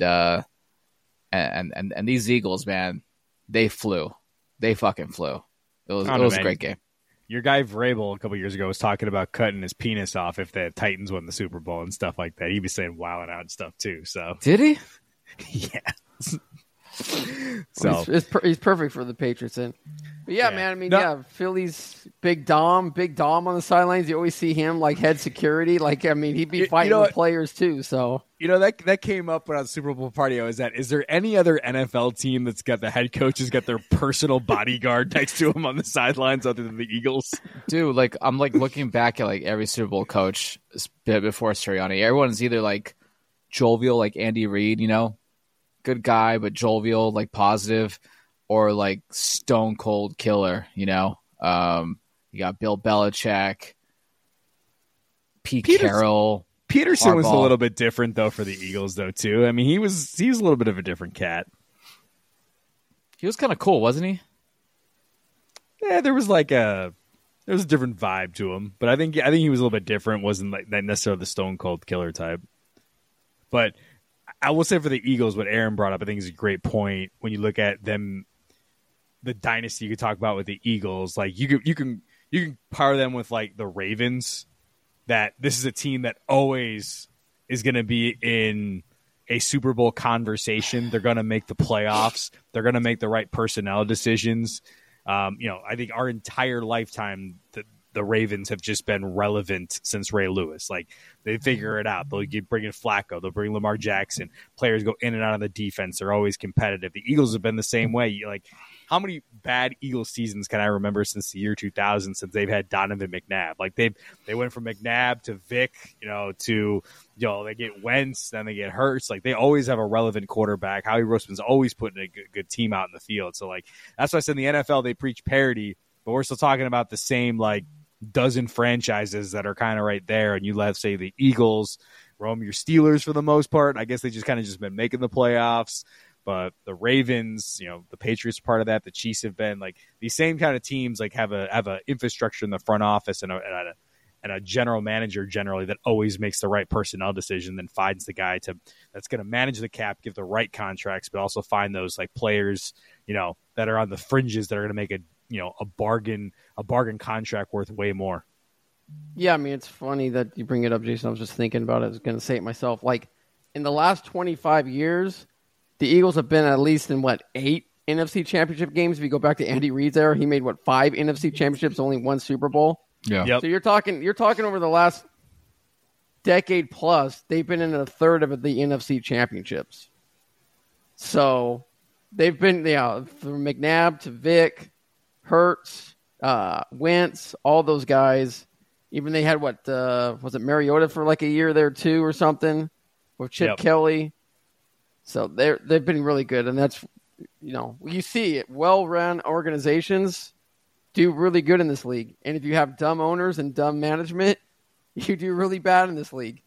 [SPEAKER 1] these Eagles, man, they flew. They fucking flew. It was a great game.
[SPEAKER 3] Your guy Vrabel a couple years ago was talking about cutting his penis off if the Titans won the Super Bowl and stuff like that. He was saying wilding out and stuff too. So
[SPEAKER 1] did he?
[SPEAKER 3] Yeah.
[SPEAKER 2] So he's perfect for the Patriots. But yeah, man. I mean, Philly's Big Dom on the sidelines. You always see him like head security. Like, I mean, he'd be fighting with players too. So
[SPEAKER 3] that came up when I was Super Bowl party. Is there any other NFL team that's got the head coach has got their personal bodyguard next to him on the sidelines other than the Eagles?
[SPEAKER 1] Dude, like I'm like looking back at like every Super Bowl coach before Sirianni. Everyone's either like jovial, like Andy Reid, good guy but jovial, like positive, or like stone cold killer. You got Bill Belichick, Pete Carroll.
[SPEAKER 3] Peterson
[SPEAKER 1] Harbaugh.
[SPEAKER 3] Was a little bit different though for the Eagles though too. I mean, he was a little bit of a different cat.
[SPEAKER 1] He was kind of cool, wasn't he?
[SPEAKER 3] Yeah, there was a different vibe to him, but I think he was a little bit different. Wasn't like that necessarily the stone cold killer type. But I will say for the Eagles, what Aaron brought up, I think is a great point. When you look at them, the dynasty you could talk about with the Eagles, like you can power them with like the Ravens. That this is a team that always is going to be in a Super Bowl conversation. They're going to make the playoffs. They're going to make the right personnel decisions. I think our entire lifetime, the Ravens have just been relevant since Ray Lewis. Like, they figure it out. They'll bring in Flacco. They'll bring Lamar Jackson. Players go in and out of the defense. They're always competitive. The Eagles have been the same way. Like, how many bad Eagles seasons can I remember since the year 2000 since they've had Donovan McNabb? Like, they went from McNabb to Vic, to they get Wentz, then they get Hurts. Like, they always have a relevant quarterback. Howie Roseman's always putting a good team out in the field. So, like, that's why I said in the NFL they preach parity, but we're still talking about the same, like, dozen franchises that are kind of right there. And you let, say, the Eagles, Rome, your Steelers for the most part. I guess they just been making the playoffs. But the Ravens, the Patriots are part of that. The Chiefs have been like these same kind of teams, like have a infrastructure in the front office and a general manager generally that always makes the right personnel decision, then finds the guy that's going to manage the cap, give the right contracts, but also find those like players, that are on the fringes that are going to make a bargain contract worth way more.
[SPEAKER 2] Yeah, I mean, it's funny that you bring it up, Jason. I was just thinking about it. I was going to say it myself. Like, in the last 25 years, the Eagles have been at least in, 8 NFC championship games? If you go back to Andy Reid's era, he made, 5 NFC championships, only 1 Super Bowl?
[SPEAKER 1] Yeah.
[SPEAKER 3] Yep.
[SPEAKER 2] So you're talking over the last decade plus, they've been in a third of the NFC championships. So they've been, from McNabb to Vic, Hurts, Wentz, all those guys. Even they had was it Mariota for like a year there too or something with Chip Kelly. So they've been really good, and that's you see it. Well-run organizations do really good in this league, and if you have dumb owners and dumb management, you do really bad in this league.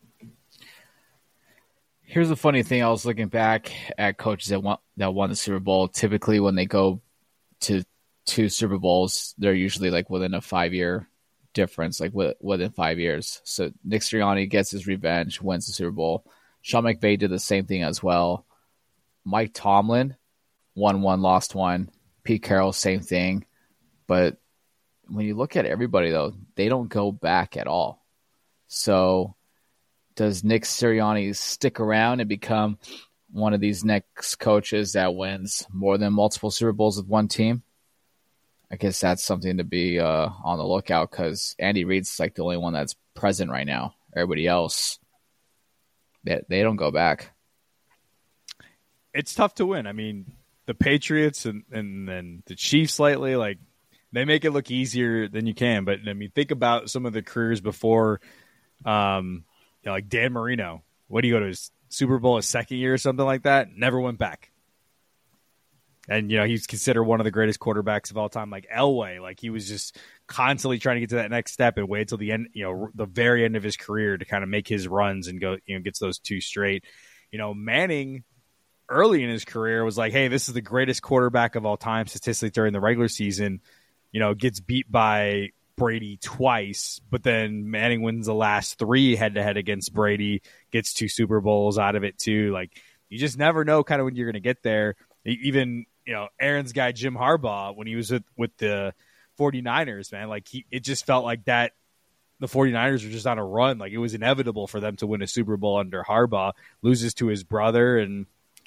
[SPEAKER 1] Here's the funny thing. I was looking back at coaches that won the Super Bowl. Typically, when they go to 2 Super Bowls, they're usually like within a 5-year difference, like within 5 years. So Nick Sirianni gets his revenge, wins the Super Bowl. Sean McVay did the same thing as well. Mike Tomlin won 1, lost 1. Pete Carroll, same thing. But when you look at everybody, though, they don't go back at all. So does Nick Sirianni stick around and become one of these next coaches that wins more than multiple Super Bowls with one team? I guess that's something to be on the lookout, because Andy Reid's like the only one that's present right now. Everybody else, they don't go back.
[SPEAKER 3] It's tough to win. I mean, the Patriots and then the Chiefs lately, like, they make it look easier than you can. But I mean, think about some of the careers before, like Dan Marino. What do you go to his Super Bowl his second year or something like that? Never went back. And, he's considered one of the greatest quarterbacks of all time. Like Elway, like he was just constantly trying to get to that next step and wait till the end, the very end of his career to kind of make his runs and go, gets those 2 straight. Manning early in his career was like, hey, this is the greatest quarterback of all time statistically during the regular season, gets beat by Brady twice, but then Manning wins the last 3 head-to-head against Brady, gets 2 Super Bowls out of it too. Like, you just never know kind of when you're going to get there. Even, Aaron's guy, Jim Harbaugh, when he was with the 49ers, man, like it just felt like that the 49ers were just on a run. Like, it was inevitable for them to win a Super Bowl under Harbaugh, loses to his brother, and,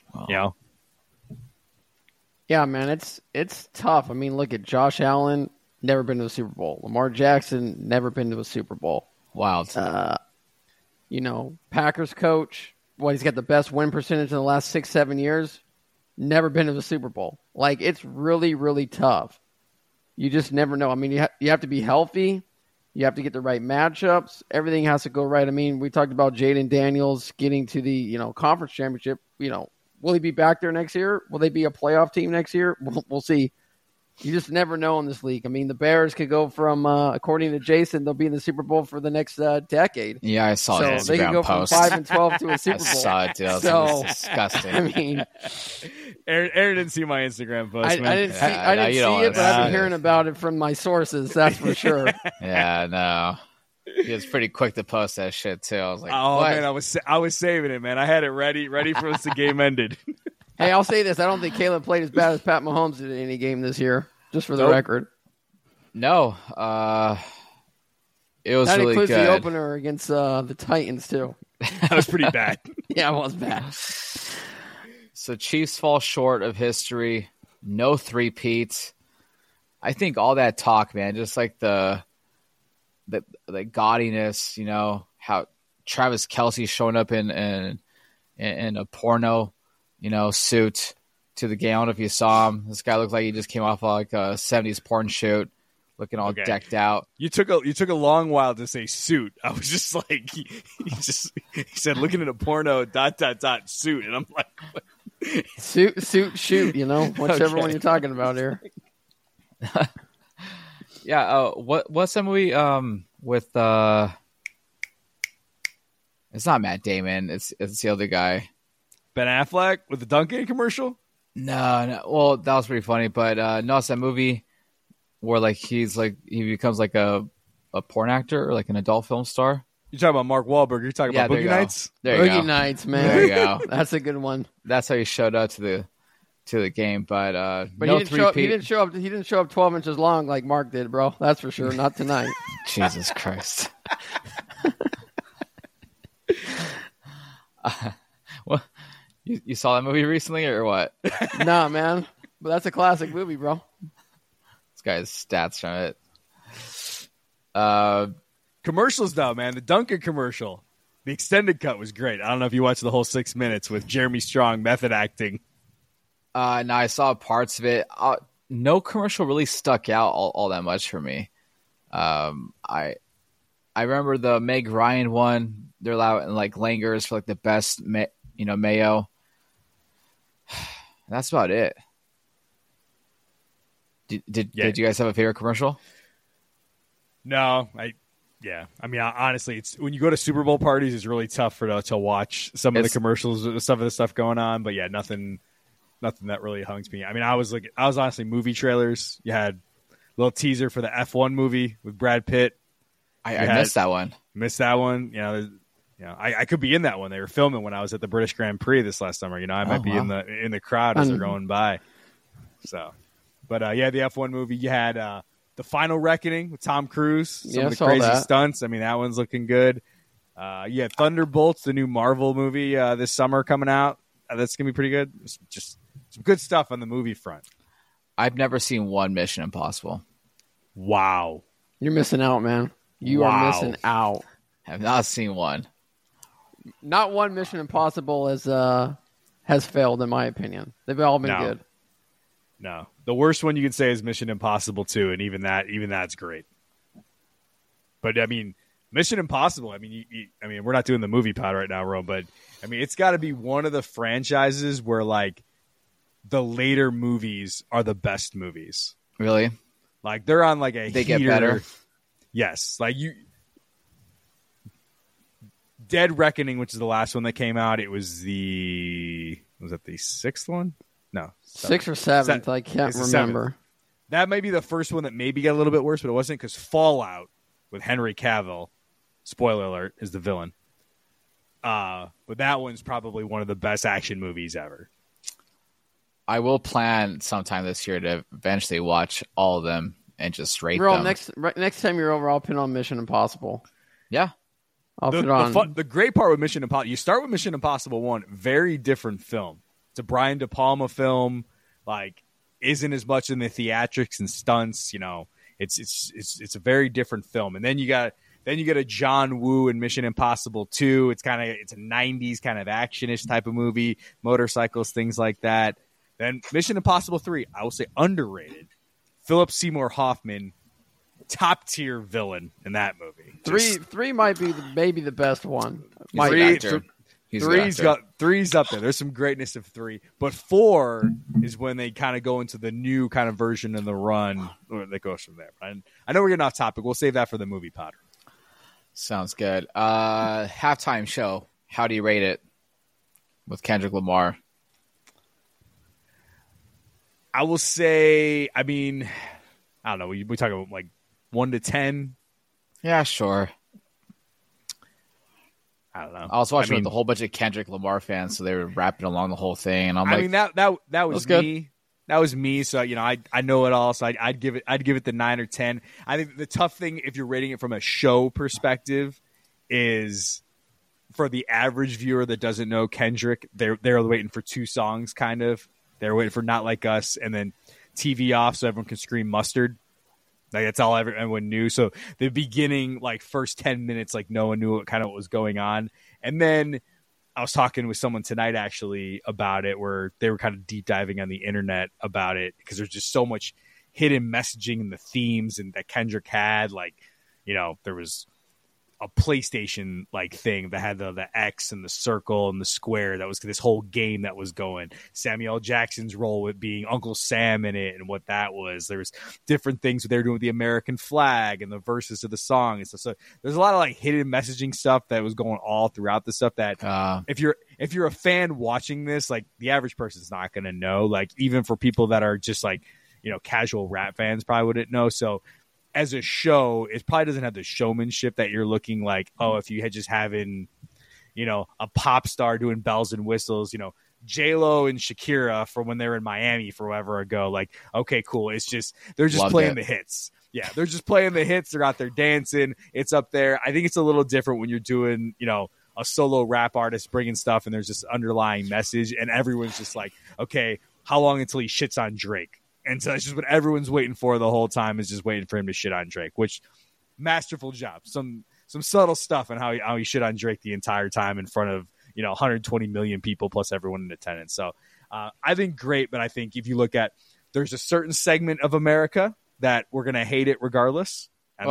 [SPEAKER 2] Yeah, man, it's tough. I mean, look at Josh Allen, never been to a Super Bowl. Lamar Jackson, never been to a Super Bowl.
[SPEAKER 1] Wild.
[SPEAKER 2] Packers coach, he's got the best win percentage in the last 6-7 years, never been to a Super Bowl. Like, it's really, really tough. You just never know. I mean, you have to be healthy. You have to get the right matchups. Everything has to go right. I mean, we talked about Jaden Daniels getting to the, conference championship. Will he be back there next year? Will they be a playoff team next year? We'll see. You just never know in this league. I mean, the Bears could go from, according to Jason, they'll be in the Super Bowl for the next decade.
[SPEAKER 1] Yeah, I saw that.
[SPEAKER 2] So they could go
[SPEAKER 1] post.
[SPEAKER 2] from 5-12 to a Super Bowl.
[SPEAKER 1] I saw it, dude. That was disgusting.
[SPEAKER 2] I mean,
[SPEAKER 3] Aaron didn't see my Instagram post.
[SPEAKER 2] I didn't see it, but I've been hearing about it from my sources. That's for sure.
[SPEAKER 1] Yeah, no. He was pretty quick to post that shit too. I was like,
[SPEAKER 3] "Oh
[SPEAKER 1] what?
[SPEAKER 3] Man, I was saving it, man. I had it ready for once the game ended."
[SPEAKER 2] Hey, I'll say this: I don't think Caleb played as bad as Pat Mahomes did in any game this year. Just for the record.
[SPEAKER 1] No, it was
[SPEAKER 2] that
[SPEAKER 1] really
[SPEAKER 2] includes
[SPEAKER 1] good.
[SPEAKER 2] The opener against the Titans too.
[SPEAKER 3] That was pretty bad.
[SPEAKER 2] Yeah, it was bad.
[SPEAKER 1] So Chiefs fall short of history. No three-peats. I think all that talk, man, just like the gaudiness, how Travis Kelce showing up in a porno, suit to the game. I don't know if you saw him. This guy looked like he just came off like a 70s porn shoot, looking all decked out.
[SPEAKER 3] You took a long while to say suit. I was just like, he said looking at a porno ... suit, and I'm like, what?
[SPEAKER 2] suit shoot, whichever one you're talking about here.
[SPEAKER 1] Yeah. What's that movie with it's not Matt Damon. It's the other guy.
[SPEAKER 3] Ben Affleck with the Dunkin' commercial?
[SPEAKER 1] No. Well, that was pretty funny, but no, it's that movie where like he becomes like a porn actor or like an adult film star.
[SPEAKER 3] You're talking about Mark Wahlberg. You're talking about Boogie Nights?
[SPEAKER 1] There you go.
[SPEAKER 2] Boogie Nights, man.
[SPEAKER 1] There you go.
[SPEAKER 2] That's a good one.
[SPEAKER 1] That's how he showed up to the game, but no
[SPEAKER 2] he didn't show up. He didn't show up 12 inches long like Mark did, bro. That's for sure. Not tonight.
[SPEAKER 1] Jesus Christ. Well, you saw that movie recently or what?
[SPEAKER 2] Nah, man. But that's a classic movie, bro.
[SPEAKER 1] This guy's stats from it.
[SPEAKER 3] Commercials, though, man. The Dunkin' commercial. The extended cut was great. I don't know if you watched the whole 6 minutes with Jeremy Strong method acting.
[SPEAKER 1] No, I saw parts of it. No commercial really stuck out all that much for me. I remember the Meg Ryan one. They're allowed like Langers for like the best, mayo. That's about it. Did you guys have a favorite commercial?
[SPEAKER 3] No, Yeah, I mean, honestly, it's when you go to Super Bowl parties, it's really tough to watch some of the commercials, some of the stuff going on. But yeah, nothing that really hung to me. I mean, I was honestly movie trailers. You had a little teaser for the F1 movie with Brad Pitt.
[SPEAKER 1] I missed that one.
[SPEAKER 3] Missed that one. I could be in that one. They were filming when I was at the British Grand Prix this last summer. I might be in the crowd as they're going by. So, but the F1 movie. You had The Final Reckoning with Tom Cruise. Some of the crazy stunts. I mean, that one's looking good. You had Thunderbolts, the new Marvel movie this summer coming out. That's gonna be pretty good. Just some good stuff on the movie front.
[SPEAKER 1] I've never seen one Mission Impossible.
[SPEAKER 3] Wow,
[SPEAKER 2] you're missing out, man. You are missing out.
[SPEAKER 1] Have not seen one.
[SPEAKER 2] Not one Mission Impossible has failed, in my opinion. They've all been good.
[SPEAKER 3] No, the worst one you could say is Mission Impossible 2, and even that's great. But I mean, Mission Impossible. I mean, we're not doing the movie pod right now, Rome, but I mean, it's got to be one of the franchises where like the later movies are the best movies.
[SPEAKER 1] Really?
[SPEAKER 3] Like they're on like a
[SPEAKER 1] they
[SPEAKER 3] heater.
[SPEAKER 1] Get better.
[SPEAKER 3] Yes, like Dead Reckoning, which is the last one that came out. It was the sixth one? No,
[SPEAKER 2] sixth or seventh. I can't remember.
[SPEAKER 3] That may be the first one that maybe got a little bit worse, but it wasn't because Fallout with Henry Cavill, spoiler alert, is the villain. But that one's probably one of the best action movies ever.
[SPEAKER 1] I will plan sometime this year to eventually watch all of them and just rate them.
[SPEAKER 2] Next time you're over, I'll put on Mission Impossible.
[SPEAKER 1] Yeah.
[SPEAKER 2] I'll put on.
[SPEAKER 3] The great part with Mission Impossible, you start with Mission Impossible 1, very different film. It's a Brian De Palma film, like isn't as much in the theatrics and stunts. It's a very different film. And then you got a John Woo in Mission Impossible 2. It's a 90s kind of action-ish type of movie, motorcycles, things like that. Then Mission Impossible 3, I will say underrated. Philip Seymour Hoffman, top tier villain in that movie.
[SPEAKER 2] Three might be maybe the best one.
[SPEAKER 3] Three's up there. There's some greatness of 3, but 4 is when they kind of go into the new kind of version of the run that goes from there. I know we're getting off topic. We'll save that for the movie pod.
[SPEAKER 1] Sounds good. Halftime show. How do you rate it with Kendrick Lamar?
[SPEAKER 3] I will say, I mean, I don't know. We talk about like 1 to 10.
[SPEAKER 1] Yeah, sure.
[SPEAKER 3] I don't know.
[SPEAKER 1] I was watching with a whole bunch of Kendrick Lamar fans, so they were rapping along the whole thing, and
[SPEAKER 3] I mean that was me. Good. That was me. So I know it all. So I'd give it the 9 or 10. I think the tough thing, if you're rating it from a show perspective, is for the average viewer that doesn't know Kendrick, they're waiting for 2 songs, kind of. They're waiting for Not Like Us, and then TV off so everyone can scream Mustard. Like that's all everyone knew. So the beginning, like first 10 minutes, like no one knew what was going on. And then I was talking with someone tonight actually about it, where they were kind of deep diving on the internet about it because there's just so much hidden messaging in the themes and that Kendrick had. Like, there was a PlayStation like thing that had the X and the circle and the square. That was this whole game that was going. Samuel L. Jackson's role with being Uncle Sam in it and what that was. There was different things they were doing with the American flag and the verses to the song and stuff. So there's a lot of like hidden messaging stuff that was going all throughout the stuff that if you're a fan watching this, like the average person's not going to know. Like even for people that are just like, casual rap fans probably wouldn't know. So as a show, it probably doesn't have the showmanship that you're looking like, if you had just having, a pop star doing bells and whistles, J-Lo and Shakira from when they were in Miami forever ago. Like, okay, cool. It's just, they're just playing the hits. Yeah, they're just playing the hits. They're out there dancing. It's up there. I think it's a little different when you're doing, a solo rap artist bringing stuff and there's this underlying message and everyone's just like, okay, how long until he shits on Drake? And so it's just what everyone's waiting for the whole time is just waiting for him to shit on Drake, which masterful job. Some subtle stuff on how he shit on Drake the entire time in front of, 120 million people plus everyone in attendance. So I think great. But I think if you look at, there's a certain segment of America that we're going to hate it regardless. And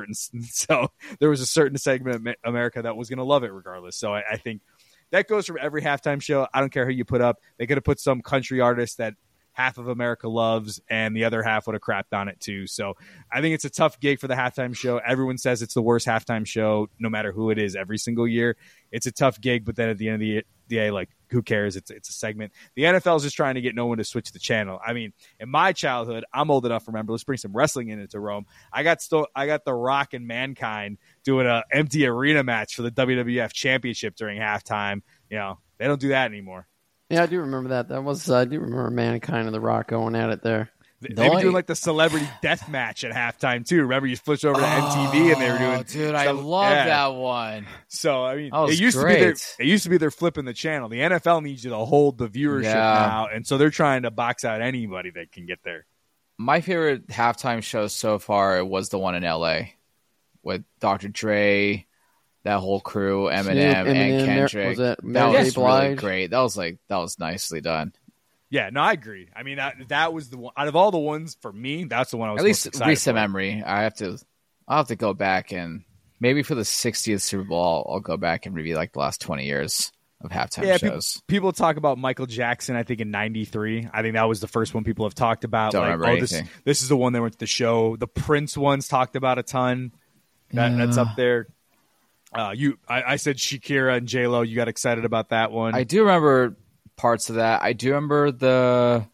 [SPEAKER 3] so there was a certain segment of America that was going to love it regardless. So I think that goes from every halftime show. I don't care who you put up. They could have put some country artist that half of America loves, and the other half would have crapped on it too. So I think it's a tough gig for the halftime show. Everyone says it's the worst halftime show, no matter who it is, every single year. It's a tough gig, but then at the end of the day, like, who cares? It's a segment. The NFL is just trying to get no one to switch the channel. I mean, in my childhood, I'm old enough to remember. Let's bring some wrestling into Rome. I got The Rock and Mankind doing an empty arena match for the WWF Championship during halftime. You know, they don't do that anymore.
[SPEAKER 2] Yeah, I do remember that. I do remember Mankind and The Rock going at it there.
[SPEAKER 3] They were doing like the celebrity death match at halftime too. Remember, you switched over to MTV and they were doing.
[SPEAKER 1] Dude, I love that one.
[SPEAKER 3] So I mean,
[SPEAKER 1] it used
[SPEAKER 3] to be they're flipping the channel. The NFL needs you to hold the viewership now, and so they're trying to box out anybody that can get there.
[SPEAKER 1] My favorite halftime show so far was the one in LA with Dr. Dre, that whole crew, Eminem, and Kendrick.
[SPEAKER 2] Was it
[SPEAKER 1] that was
[SPEAKER 2] Blige?
[SPEAKER 1] really great. That was nicely done.
[SPEAKER 3] Yeah, no, I agree. I mean, that was the one out of all the ones for me. That's the one I was
[SPEAKER 1] at least
[SPEAKER 3] most excited
[SPEAKER 1] recent
[SPEAKER 3] for.
[SPEAKER 1] memory. I'll have to go back and maybe for the 60th Super Bowl, I'll go back and review like the last 20 years of halftime shows.
[SPEAKER 3] People talk about Michael Jackson. I think in '93. I think that was the first one people have talked about.
[SPEAKER 1] Don't remember anything.
[SPEAKER 3] This is the one that went to the show. The Prince ones talked about a ton. That's up there. I said Shakira and J-Lo. You got excited about that one.
[SPEAKER 1] I do remember parts of that. I do remember the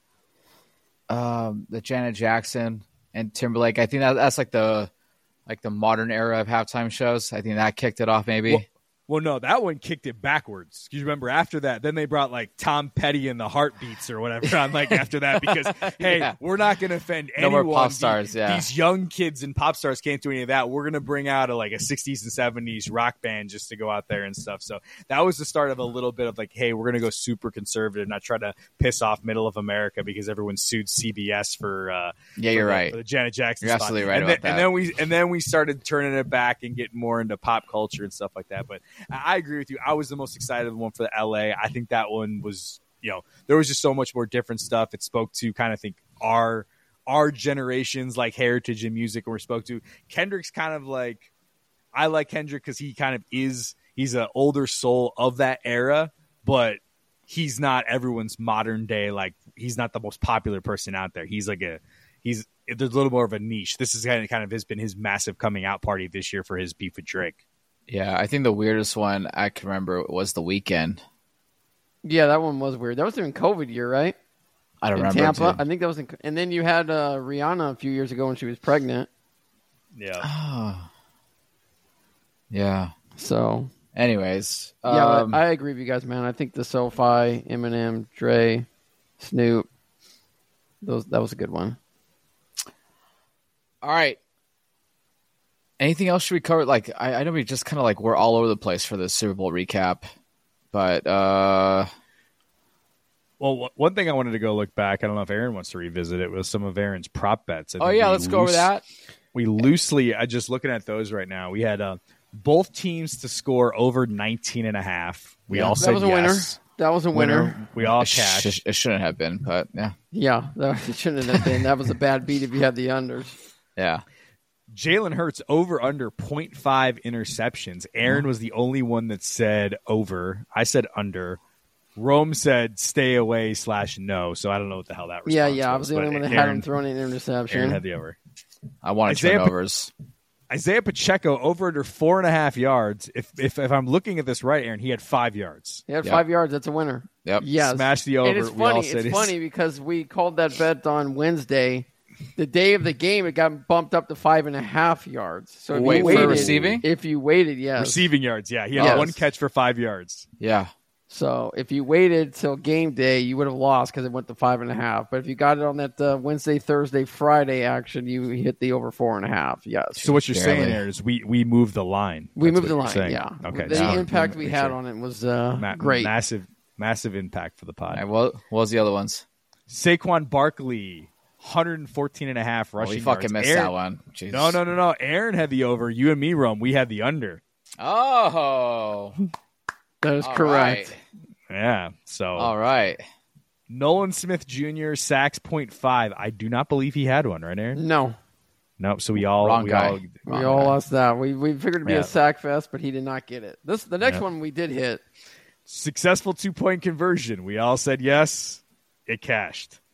[SPEAKER 1] Janet Jackson and Timberlake. I think that's like the modern era of halftime shows. I think that kicked it off maybe.
[SPEAKER 3] Well, no, that one kicked it backwards. You remember after that, then they brought like Tom Petty and the Heartbeats or whatever on like after that because, hey, we're not going to offend anyone.
[SPEAKER 1] No more pop stars,
[SPEAKER 3] These young kids and pop stars can't do any of that. We're going to bring out a 60s and 70s rock band just to go out there and stuff. So that was the start of a little bit of like, hey, we're going to go super conservative, not try to piss off middle of America because everyone sued CBS for
[SPEAKER 1] you're right.
[SPEAKER 3] For the Janet Jackson
[SPEAKER 1] You're
[SPEAKER 3] spot.
[SPEAKER 1] absolutely right about that.
[SPEAKER 3] And then we started turning it back and getting more into pop culture and stuff like that. But I agree with you. I was the most excited one for the LA. I think that one was, there was just so much more different stuff. It spoke to kind of think our generation's like heritage in music, and we spoke to Kendrick's kind of like, I like Kendrick because he kind of he's an older soul of that era, but he's not everyone's modern day. Like he's not the most popular person out there. There's a little more of a niche. This is kind of been his massive coming out party this year for his beef with Drake.
[SPEAKER 1] Yeah, I think the weirdest one I can remember was The Weeknd.
[SPEAKER 2] Yeah, that one was weird. That was during COVID year, right?
[SPEAKER 1] I don't
[SPEAKER 2] in
[SPEAKER 1] remember.
[SPEAKER 2] Tampa. I think that was and then you had Rihanna a few years ago when she was pregnant.
[SPEAKER 3] Yeah.
[SPEAKER 1] Oh. Yeah.
[SPEAKER 2] So,
[SPEAKER 1] anyways.
[SPEAKER 2] But I agree with you guys, man. I think the SoFi, Eminem, Dre, Snoop, that was a good one.
[SPEAKER 1] All right. Anything else should we cover? Like, I know we just kind of like we're all over the place for the Super Bowl recap, but
[SPEAKER 3] well, one thing I wanted to go look back. I don't know if Aaron wants to revisit it with some of Aaron's prop bets.
[SPEAKER 1] Let's go over that.
[SPEAKER 3] We loosely, just looking at those right now. We had both teams to score over 19.5. We all said
[SPEAKER 2] that was a
[SPEAKER 3] yes.
[SPEAKER 2] winner. That was a winner.
[SPEAKER 3] We all cashed.
[SPEAKER 1] It shouldn't have been, but yeah.
[SPEAKER 2] Yeah, it shouldn't have been. That was a bad beat if you had the unders.
[SPEAKER 1] Yeah.
[SPEAKER 3] Jalen Hurts over under 0.5 interceptions. Aaron was the only one that said over. I said under. Rome said stay away / no. So I don't know what the hell that response was.
[SPEAKER 2] Yeah. I was the only one that had him throwing an interception.
[SPEAKER 3] Aaron had the over.
[SPEAKER 1] I wanted turnovers.
[SPEAKER 3] Isaiah Pacheco over under 4.5 yards. If I'm looking at this right, Aaron, he had 5 yards.
[SPEAKER 2] He had 5 yards. That's a winner.
[SPEAKER 1] Yep.
[SPEAKER 2] Yes.
[SPEAKER 3] Smash the over.
[SPEAKER 2] And it's funny. It's funny because we called that bet on Wednesday. The day of the game, it got bumped up to 5.5 yards. So if you waited,
[SPEAKER 1] for receiving?
[SPEAKER 2] If you waited, yes.
[SPEAKER 3] Receiving yards, yeah. He had one catch for 5 yards.
[SPEAKER 1] Yeah.
[SPEAKER 2] So if you waited till game day, you would have lost because it went to 5.5. But if you got it on that Wednesday, Thursday, Friday action, you hit the over 4.5. Yes.
[SPEAKER 3] So what you're saying there is we moved the line.
[SPEAKER 2] We moved the line, yeah.
[SPEAKER 3] Okay.
[SPEAKER 2] The impact we had on it was great.
[SPEAKER 3] Massive impact for the pod.
[SPEAKER 1] Right, what was the other ones?
[SPEAKER 3] Saquon Barkley. 114.5 rushing
[SPEAKER 1] we fucking
[SPEAKER 3] yards.
[SPEAKER 1] missed that one. Jeez.
[SPEAKER 3] No. Aaron had the over. You and me, Rome, we had the under.
[SPEAKER 1] Oh.
[SPEAKER 2] That is correct.
[SPEAKER 1] Right.
[SPEAKER 3] Yeah. So.
[SPEAKER 1] All right.
[SPEAKER 3] Nolan Smith Jr. sacks 0.5. I do not believe he had one, right, Aaron?
[SPEAKER 2] No.
[SPEAKER 3] Nope. So we all
[SPEAKER 2] lost that. We figured it'd be a sack fest, but he did not get it. The next one we did hit.
[SPEAKER 3] Successful 2-point conversion. We all said yes. It cashed.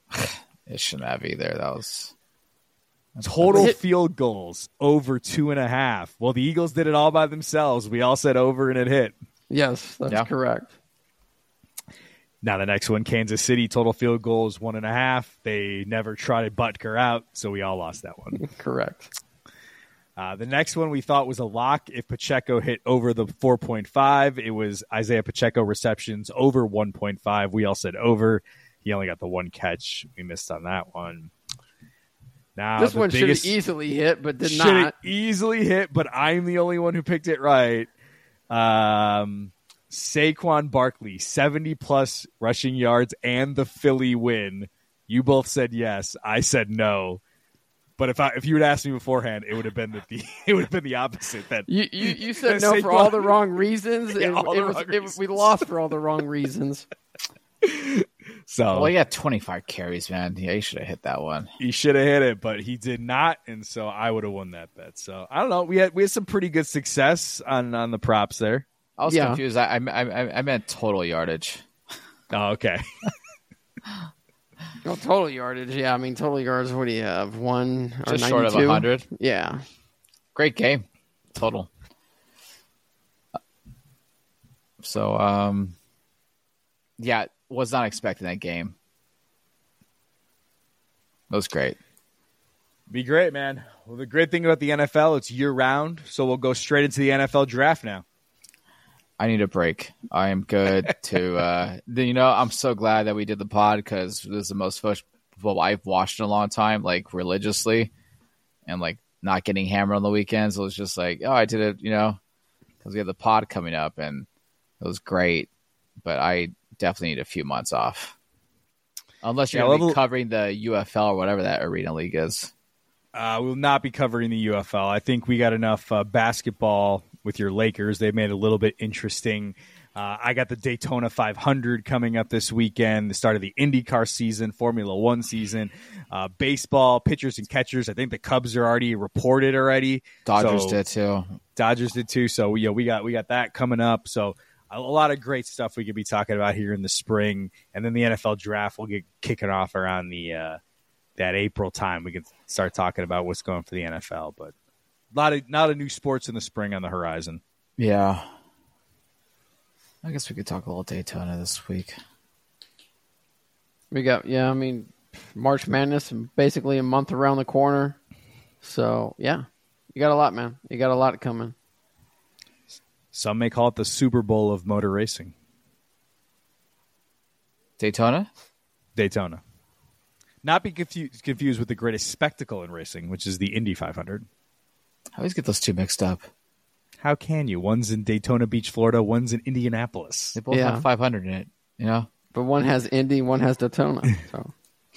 [SPEAKER 1] It shouldn't have either. That's
[SPEAKER 3] Total field goals over 2.5. Well, the Eagles did it all by themselves. We all said over and it hit.
[SPEAKER 2] Yes, that's correct.
[SPEAKER 3] Now the next one, Kansas City, total field goals 1.5. They never trotted Butker out, so we all lost that one.
[SPEAKER 2] Correct.
[SPEAKER 3] The next one we thought was a lock if Pacheco hit over the 4.5. It was Isaiah Pacheco receptions over 1.5. We all said over. He only got the one catch. We missed on that one. Now
[SPEAKER 2] this one should have easily hit, but did not. Should have
[SPEAKER 3] easily hit, but I'm the only one who picked it right. Saquon Barkley, 70-plus rushing yards and the Philly win. You both said yes. I said no. But if you had asked me beforehand, it would have been the opposite. That
[SPEAKER 2] you said no for all the wrong reasons. We lost for all the wrong reasons.
[SPEAKER 1] So he had 25 carries, man. Yeah, he should have hit that one.
[SPEAKER 3] He should have hit it, but he did not, and so I would have won that bet. So I don't know. We had some pretty good success on the props there.
[SPEAKER 1] I was confused. I meant total yardage.
[SPEAKER 3] Oh, okay.
[SPEAKER 2] Well, total yardage. Yeah, I mean total yards. What do you have? One or
[SPEAKER 1] just
[SPEAKER 2] 92?
[SPEAKER 1] Short of 100.
[SPEAKER 2] Yeah,
[SPEAKER 1] great game. Total. So, yeah, was not expecting that game. It was great.
[SPEAKER 3] Be great, man. Well, the great thing about the NFL, it's year round, so we'll go straight into the NFL draft now.
[SPEAKER 1] I need a break. I am good to, I'm so glad that we did the pod because this is the most football I've watched in a long time, like religiously, and like not getting hammered on the weekends. It was just like, oh, I did it, because we have the pod coming up, and it was great. But I definitely need a few months off, unless you're going to be covering the UFL or whatever that arena league is.
[SPEAKER 3] We will not be covering the UFL. I think we got enough basketball with your Lakers. They made it a little bit interesting. I got the Daytona 500 coming up this weekend, the start of the IndyCar season, Formula One season, baseball, pitchers and catchers. I think the Cubs are already reported already.
[SPEAKER 1] Dodgers did too. So we got that coming up. So a lot of great stuff we could be talking about here in the spring. And then the NFL draft will get kicking off around that April time. We can start talking about what's going for the NFL, but a lot of new sports in the spring on the horizon. Yeah. I guess we could talk a little Daytona this week.
[SPEAKER 2] We got, March Madness, basically a month around the corner. So, yeah, you got a lot, man. You got a lot coming.
[SPEAKER 3] Some may call it the Super Bowl of motor racing.
[SPEAKER 1] Daytona.
[SPEAKER 3] Not be confused with the greatest spectacle in racing, which is the Indy 500.
[SPEAKER 1] I always get those two mixed up.
[SPEAKER 3] How can you? One's in Daytona Beach, Florida. One's in Indianapolis.
[SPEAKER 1] They both have 500 in it,
[SPEAKER 2] But one has Indy, one has Daytona. So.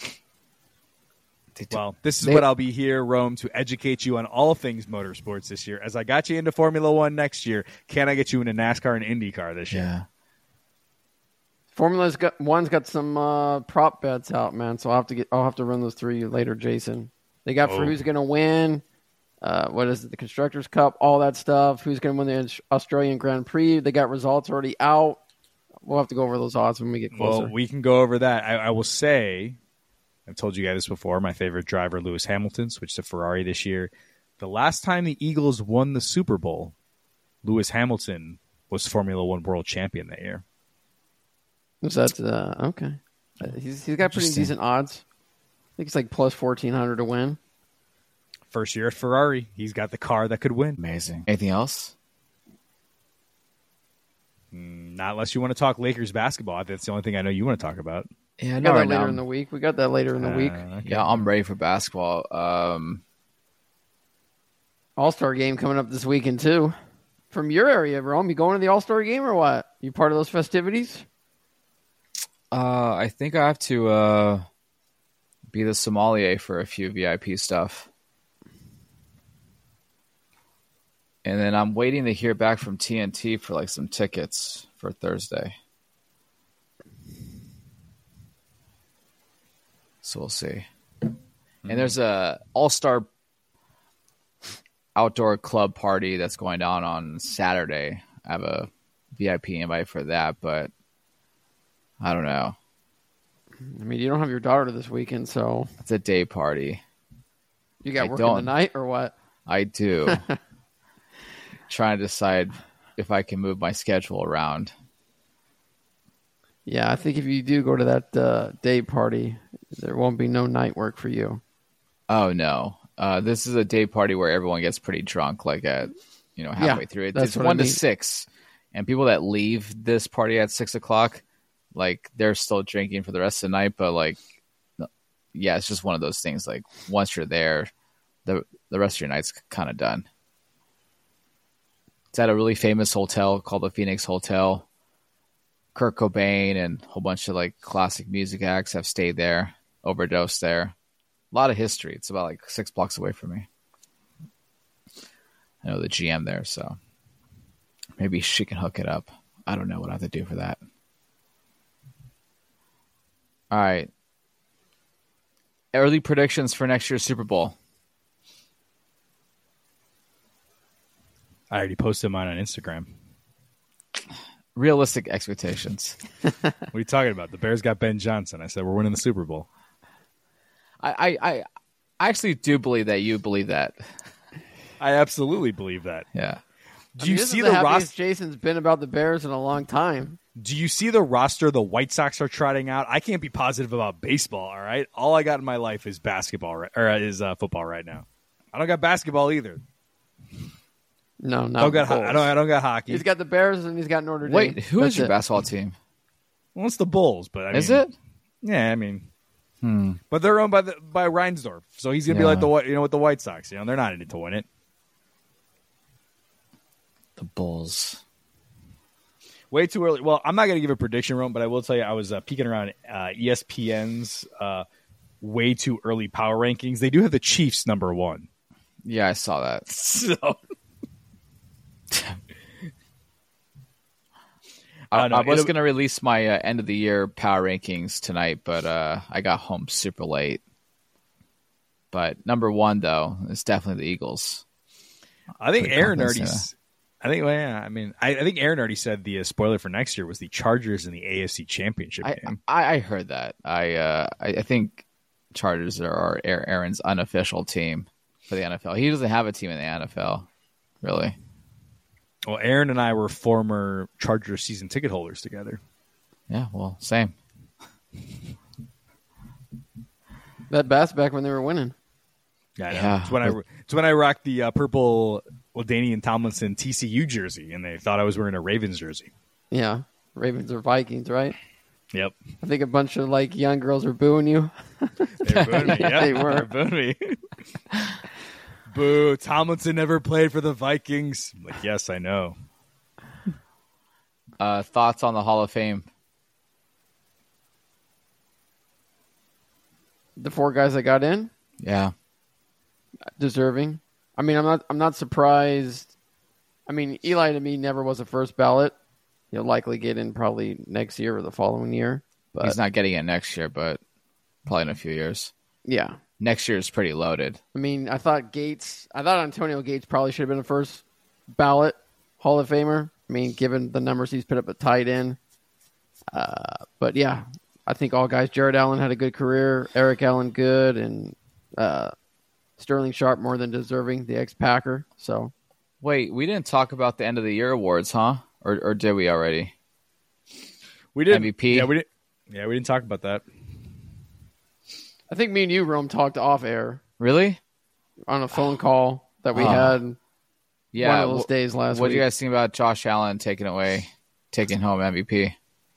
[SPEAKER 3] Well, this is what I'll be here, Rome, to educate you on all things motorsports this year. As I got you into Formula One next year, can I get you into NASCAR and IndyCar this year?
[SPEAKER 2] Yeah. Formula One's got some prop bets out, man. So I'll have to run those through you later, Jason. They got for who's going to win. What is it? The Constructors' Cup, all that stuff. Who's going to win the Australian Grand Prix? They got results already out. We'll have to go over those odds when we get closer.
[SPEAKER 3] Well, we can go over that. I will say, I've told you guys this before, my favorite driver, Lewis Hamilton, switched to Ferrari this year. The last time the Eagles won the Super Bowl, Lewis Hamilton was Formula One world champion that year.
[SPEAKER 2] Was that okay? He's got pretty decent odds. I think it's like plus 1,400 to win.
[SPEAKER 3] First year at Ferrari, he's got the car that could win.
[SPEAKER 1] Amazing. Anything else?
[SPEAKER 3] Not unless you want to talk Lakers basketball. That's the only thing I know you want to talk about.
[SPEAKER 1] Yeah,
[SPEAKER 2] we got that later in the week. We got that later in the week.
[SPEAKER 1] Okay. Yeah, I'm ready for basketball.
[SPEAKER 2] All-Star game coming up this weekend too. From your area, Rome, you going to the All-Star game or what? You part of those festivities?
[SPEAKER 1] I think I have to be the sommelier for a few VIP stuff. And then I'm waiting to hear back from TNT for like some tickets for Thursday. So we'll see. And there's a all-star outdoor club party that's going down on Saturday. I have a VIP invite for that, but I don't know.
[SPEAKER 2] I mean, you don't have your daughter this weekend, so
[SPEAKER 1] It's a day party.
[SPEAKER 2] you got
[SPEAKER 1] I
[SPEAKER 2] working
[SPEAKER 1] don't.
[SPEAKER 2] tonight or what?
[SPEAKER 1] I do. Trying to decide if I can move my schedule around.
[SPEAKER 2] Yeah, I think if you do go to that day party, there won't be no night work for you.
[SPEAKER 1] Oh no. This is a day party where everyone gets pretty drunk, like at halfway through.
[SPEAKER 2] that's
[SPEAKER 1] It's
[SPEAKER 2] what I
[SPEAKER 1] 1 to
[SPEAKER 2] mean.
[SPEAKER 1] 6, and people that leave this party at 6 o'clock, like they're still drinking for the rest of the night. But like, yeah, it's just one of those things. Like once you're there, the rest of your night's kind of done. It's at a really famous hotel called the Phoenix Hotel. Kurt Cobain and a whole bunch of like classic music acts have stayed there, overdosed there. A lot of history. It's about like 6 blocks away from me. I know the GM there, so maybe she can hook it up. I don't know what I have to do for that. All right. Early predictions for next year's Super Bowl.
[SPEAKER 3] I already posted mine on Instagram.
[SPEAKER 1] Realistic expectations.
[SPEAKER 3] What are you talking about? The Bears got Ben Johnson. I said we're winning the Super Bowl.
[SPEAKER 1] I actually do believe that you believe that.
[SPEAKER 3] I absolutely believe that.
[SPEAKER 1] Yeah.
[SPEAKER 3] Do you
[SPEAKER 2] this
[SPEAKER 3] see
[SPEAKER 2] is
[SPEAKER 3] the
[SPEAKER 2] happiest
[SPEAKER 3] roster?
[SPEAKER 2] Jason's been about the Bears in a long time.
[SPEAKER 3] Do you see the roster the White Sox are trotting out? I can't be positive about baseball. All right, all I got in my life is basketball, is football right now. I don't got basketball either.
[SPEAKER 2] No,
[SPEAKER 3] I
[SPEAKER 2] no.
[SPEAKER 3] don't got hockey.
[SPEAKER 2] He's got the Bears and he's got Notre Dame.
[SPEAKER 1] Wait, who
[SPEAKER 2] That's
[SPEAKER 1] is your
[SPEAKER 2] it.
[SPEAKER 1] basketball team?
[SPEAKER 3] Well, it's the Bulls, but I
[SPEAKER 1] Is
[SPEAKER 3] mean,
[SPEAKER 1] it?
[SPEAKER 3] Yeah, I mean, but they're owned by Reinsdorf, so he's gonna be
[SPEAKER 1] Yeah.
[SPEAKER 3] like with the White Sox. They're not in it to win it.
[SPEAKER 1] The Bulls.
[SPEAKER 3] Way too early. Well, I'm not going to give a prediction, Rome, but I will tell you I was peeking around ESPN's way too early power rankings. They do have the Chiefs number 1.
[SPEAKER 1] Yeah, I saw that.
[SPEAKER 3] So
[SPEAKER 1] I
[SPEAKER 3] know.
[SPEAKER 1] was going to release my end of the year power rankings tonight, but I got home super late. But number 1, though, is definitely the Eagles.
[SPEAKER 3] I think
[SPEAKER 1] Pretty
[SPEAKER 3] Aaron
[SPEAKER 1] confident,
[SPEAKER 3] already. I think. Well, yeah. I mean, I think Aaron already said the spoiler for next year was the Chargers in the AFC Championship game.
[SPEAKER 1] I heard that. I think Chargers are Aaron's unofficial team for the NFL. He doesn't have a team in the NFL, really.
[SPEAKER 3] Well, Aaron and I were former Chargers season ticket holders together.
[SPEAKER 1] Yeah, well, same.
[SPEAKER 2] That Bass back when they were winning.
[SPEAKER 3] Yeah, I know.
[SPEAKER 1] Yeah.
[SPEAKER 3] It's when I rocked the purple LaDainian Tomlinson TCU jersey, and they thought I was wearing a Ravens jersey.
[SPEAKER 2] Yeah. Ravens or Vikings, right?
[SPEAKER 3] Yep,
[SPEAKER 2] I think a bunch of like young girls were booing you.
[SPEAKER 3] they were booing me. Yeah,
[SPEAKER 2] They were.
[SPEAKER 3] booing me. Boo! Tomlinson never played for the Vikings. I'm like, yes, I know.
[SPEAKER 1] Thoughts on the Hall of Fame?
[SPEAKER 2] The 4 guys that got in,
[SPEAKER 1] Yeah.
[SPEAKER 2] deserving. I mean, I'm not surprised. I mean, Eli to me never was a first ballot. He'll likely get in probably next year or the following year. But
[SPEAKER 1] He's not getting it next year, but probably in a few years.
[SPEAKER 2] yeah.
[SPEAKER 1] Next year is pretty loaded.
[SPEAKER 2] I mean, I thought Antonio Gates probably should have been a first ballot Hall of Famer. I mean, given the numbers he's put up at tight end. But yeah, I think all guys. Jared Allen had a good career. Eric Allen good, and Sterling Sharp more than deserving, the ex-Packer. So
[SPEAKER 1] Wait, we didn't talk about the end of the year awards, huh? Or did we already?
[SPEAKER 3] We did
[SPEAKER 1] MVP?
[SPEAKER 3] Yeah, we didn't. Yeah, we didn't talk about that.
[SPEAKER 2] I think me and you, Rome, talked off air
[SPEAKER 1] Really?
[SPEAKER 2] on a phone call that we
[SPEAKER 1] Oh.
[SPEAKER 2] had
[SPEAKER 1] Yeah.
[SPEAKER 2] one of those days last
[SPEAKER 1] What
[SPEAKER 2] week.
[SPEAKER 1] do you guys think about Josh Allen taking home MVP?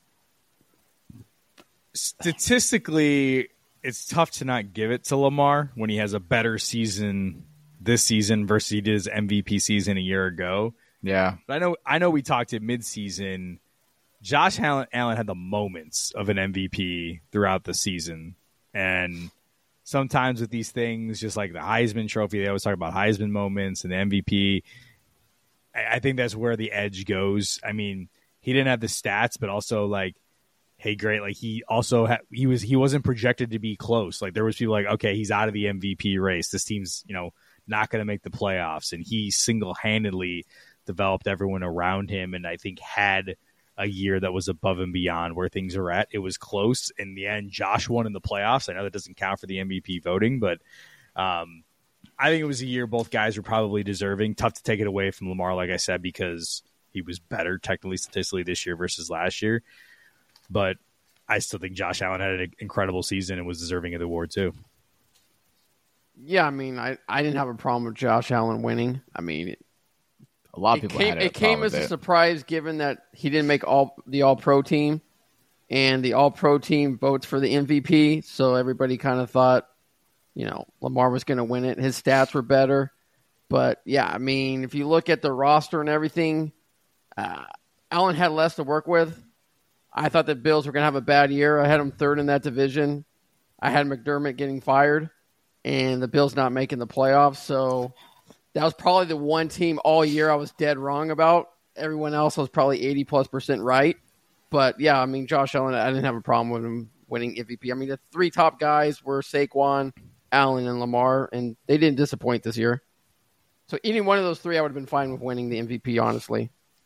[SPEAKER 3] Statistically, it's tough to not give it to Lamar when he has a better season this season versus he did his MVP season a year ago.
[SPEAKER 1] Yeah.
[SPEAKER 3] But I know we talked at midseason. Josh Allen had the moments of an MVP throughout the season. And sometimes with these things, just like the Heisman Trophy, they always talk about Heisman moments and the MVP. I think that's where the edge goes. I mean, he didn't have the stats, but also like, hey, great. Like he also he wasn't projected to be close. Like there was people like, okay, he's out of the MVP race. This team's not going to make the playoffs, and he single handedly developed everyone around him, and I think had a year that was above and beyond where things are at. It was close. In the end, Josh won in the playoffs. I know that doesn't count for the MVP voting, but I think it was a year both guys were probably deserving. Tough to take it away from Lamar, like I said, because he was better technically statistically this year versus last year. But I still think Josh Allen had an incredible season and was deserving of the award too.
[SPEAKER 2] Yeah, I mean, I didn't have a problem with Josh Allen winning. I mean,
[SPEAKER 1] A lot of people had
[SPEAKER 2] it came as a surprise given that he didn't make the All-Pro team, and the All-Pro team votes for the MVP, so everybody kind of thought, Lamar was going to win it. His stats were better. But, yeah, I mean, if you look at the roster and everything, Allen had less to work with. I thought the Bills were going to have a bad year. I had them third in that division. I had McDermott getting fired, and the Bills not making the playoffs, so that was probably the one team all year I was dead wrong about. Everyone else was probably 80+% right. But, yeah, I mean, Josh Allen, I didn't have a problem with him winning MVP. I mean, the three top guys were Saquon, Allen, and Lamar, and they didn't disappoint this year. So any one of those three, I would have been fine with winning the MVP, honestly.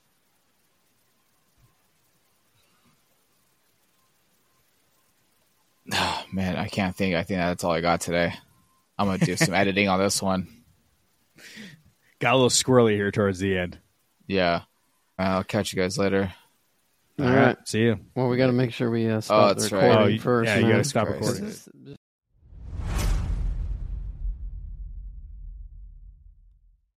[SPEAKER 1] Oh, man, I can't think. I think that's all I got today. I'm going to do some editing on this one.
[SPEAKER 3] Got a little squirrely here towards the end.
[SPEAKER 1] Yeah. I'll catch you guys later.
[SPEAKER 2] All right.
[SPEAKER 3] See you.
[SPEAKER 2] Well, we got to make sure we stop the
[SPEAKER 1] that's right.
[SPEAKER 2] recording first.
[SPEAKER 3] Yeah, you got to stop recording.
[SPEAKER 2] This is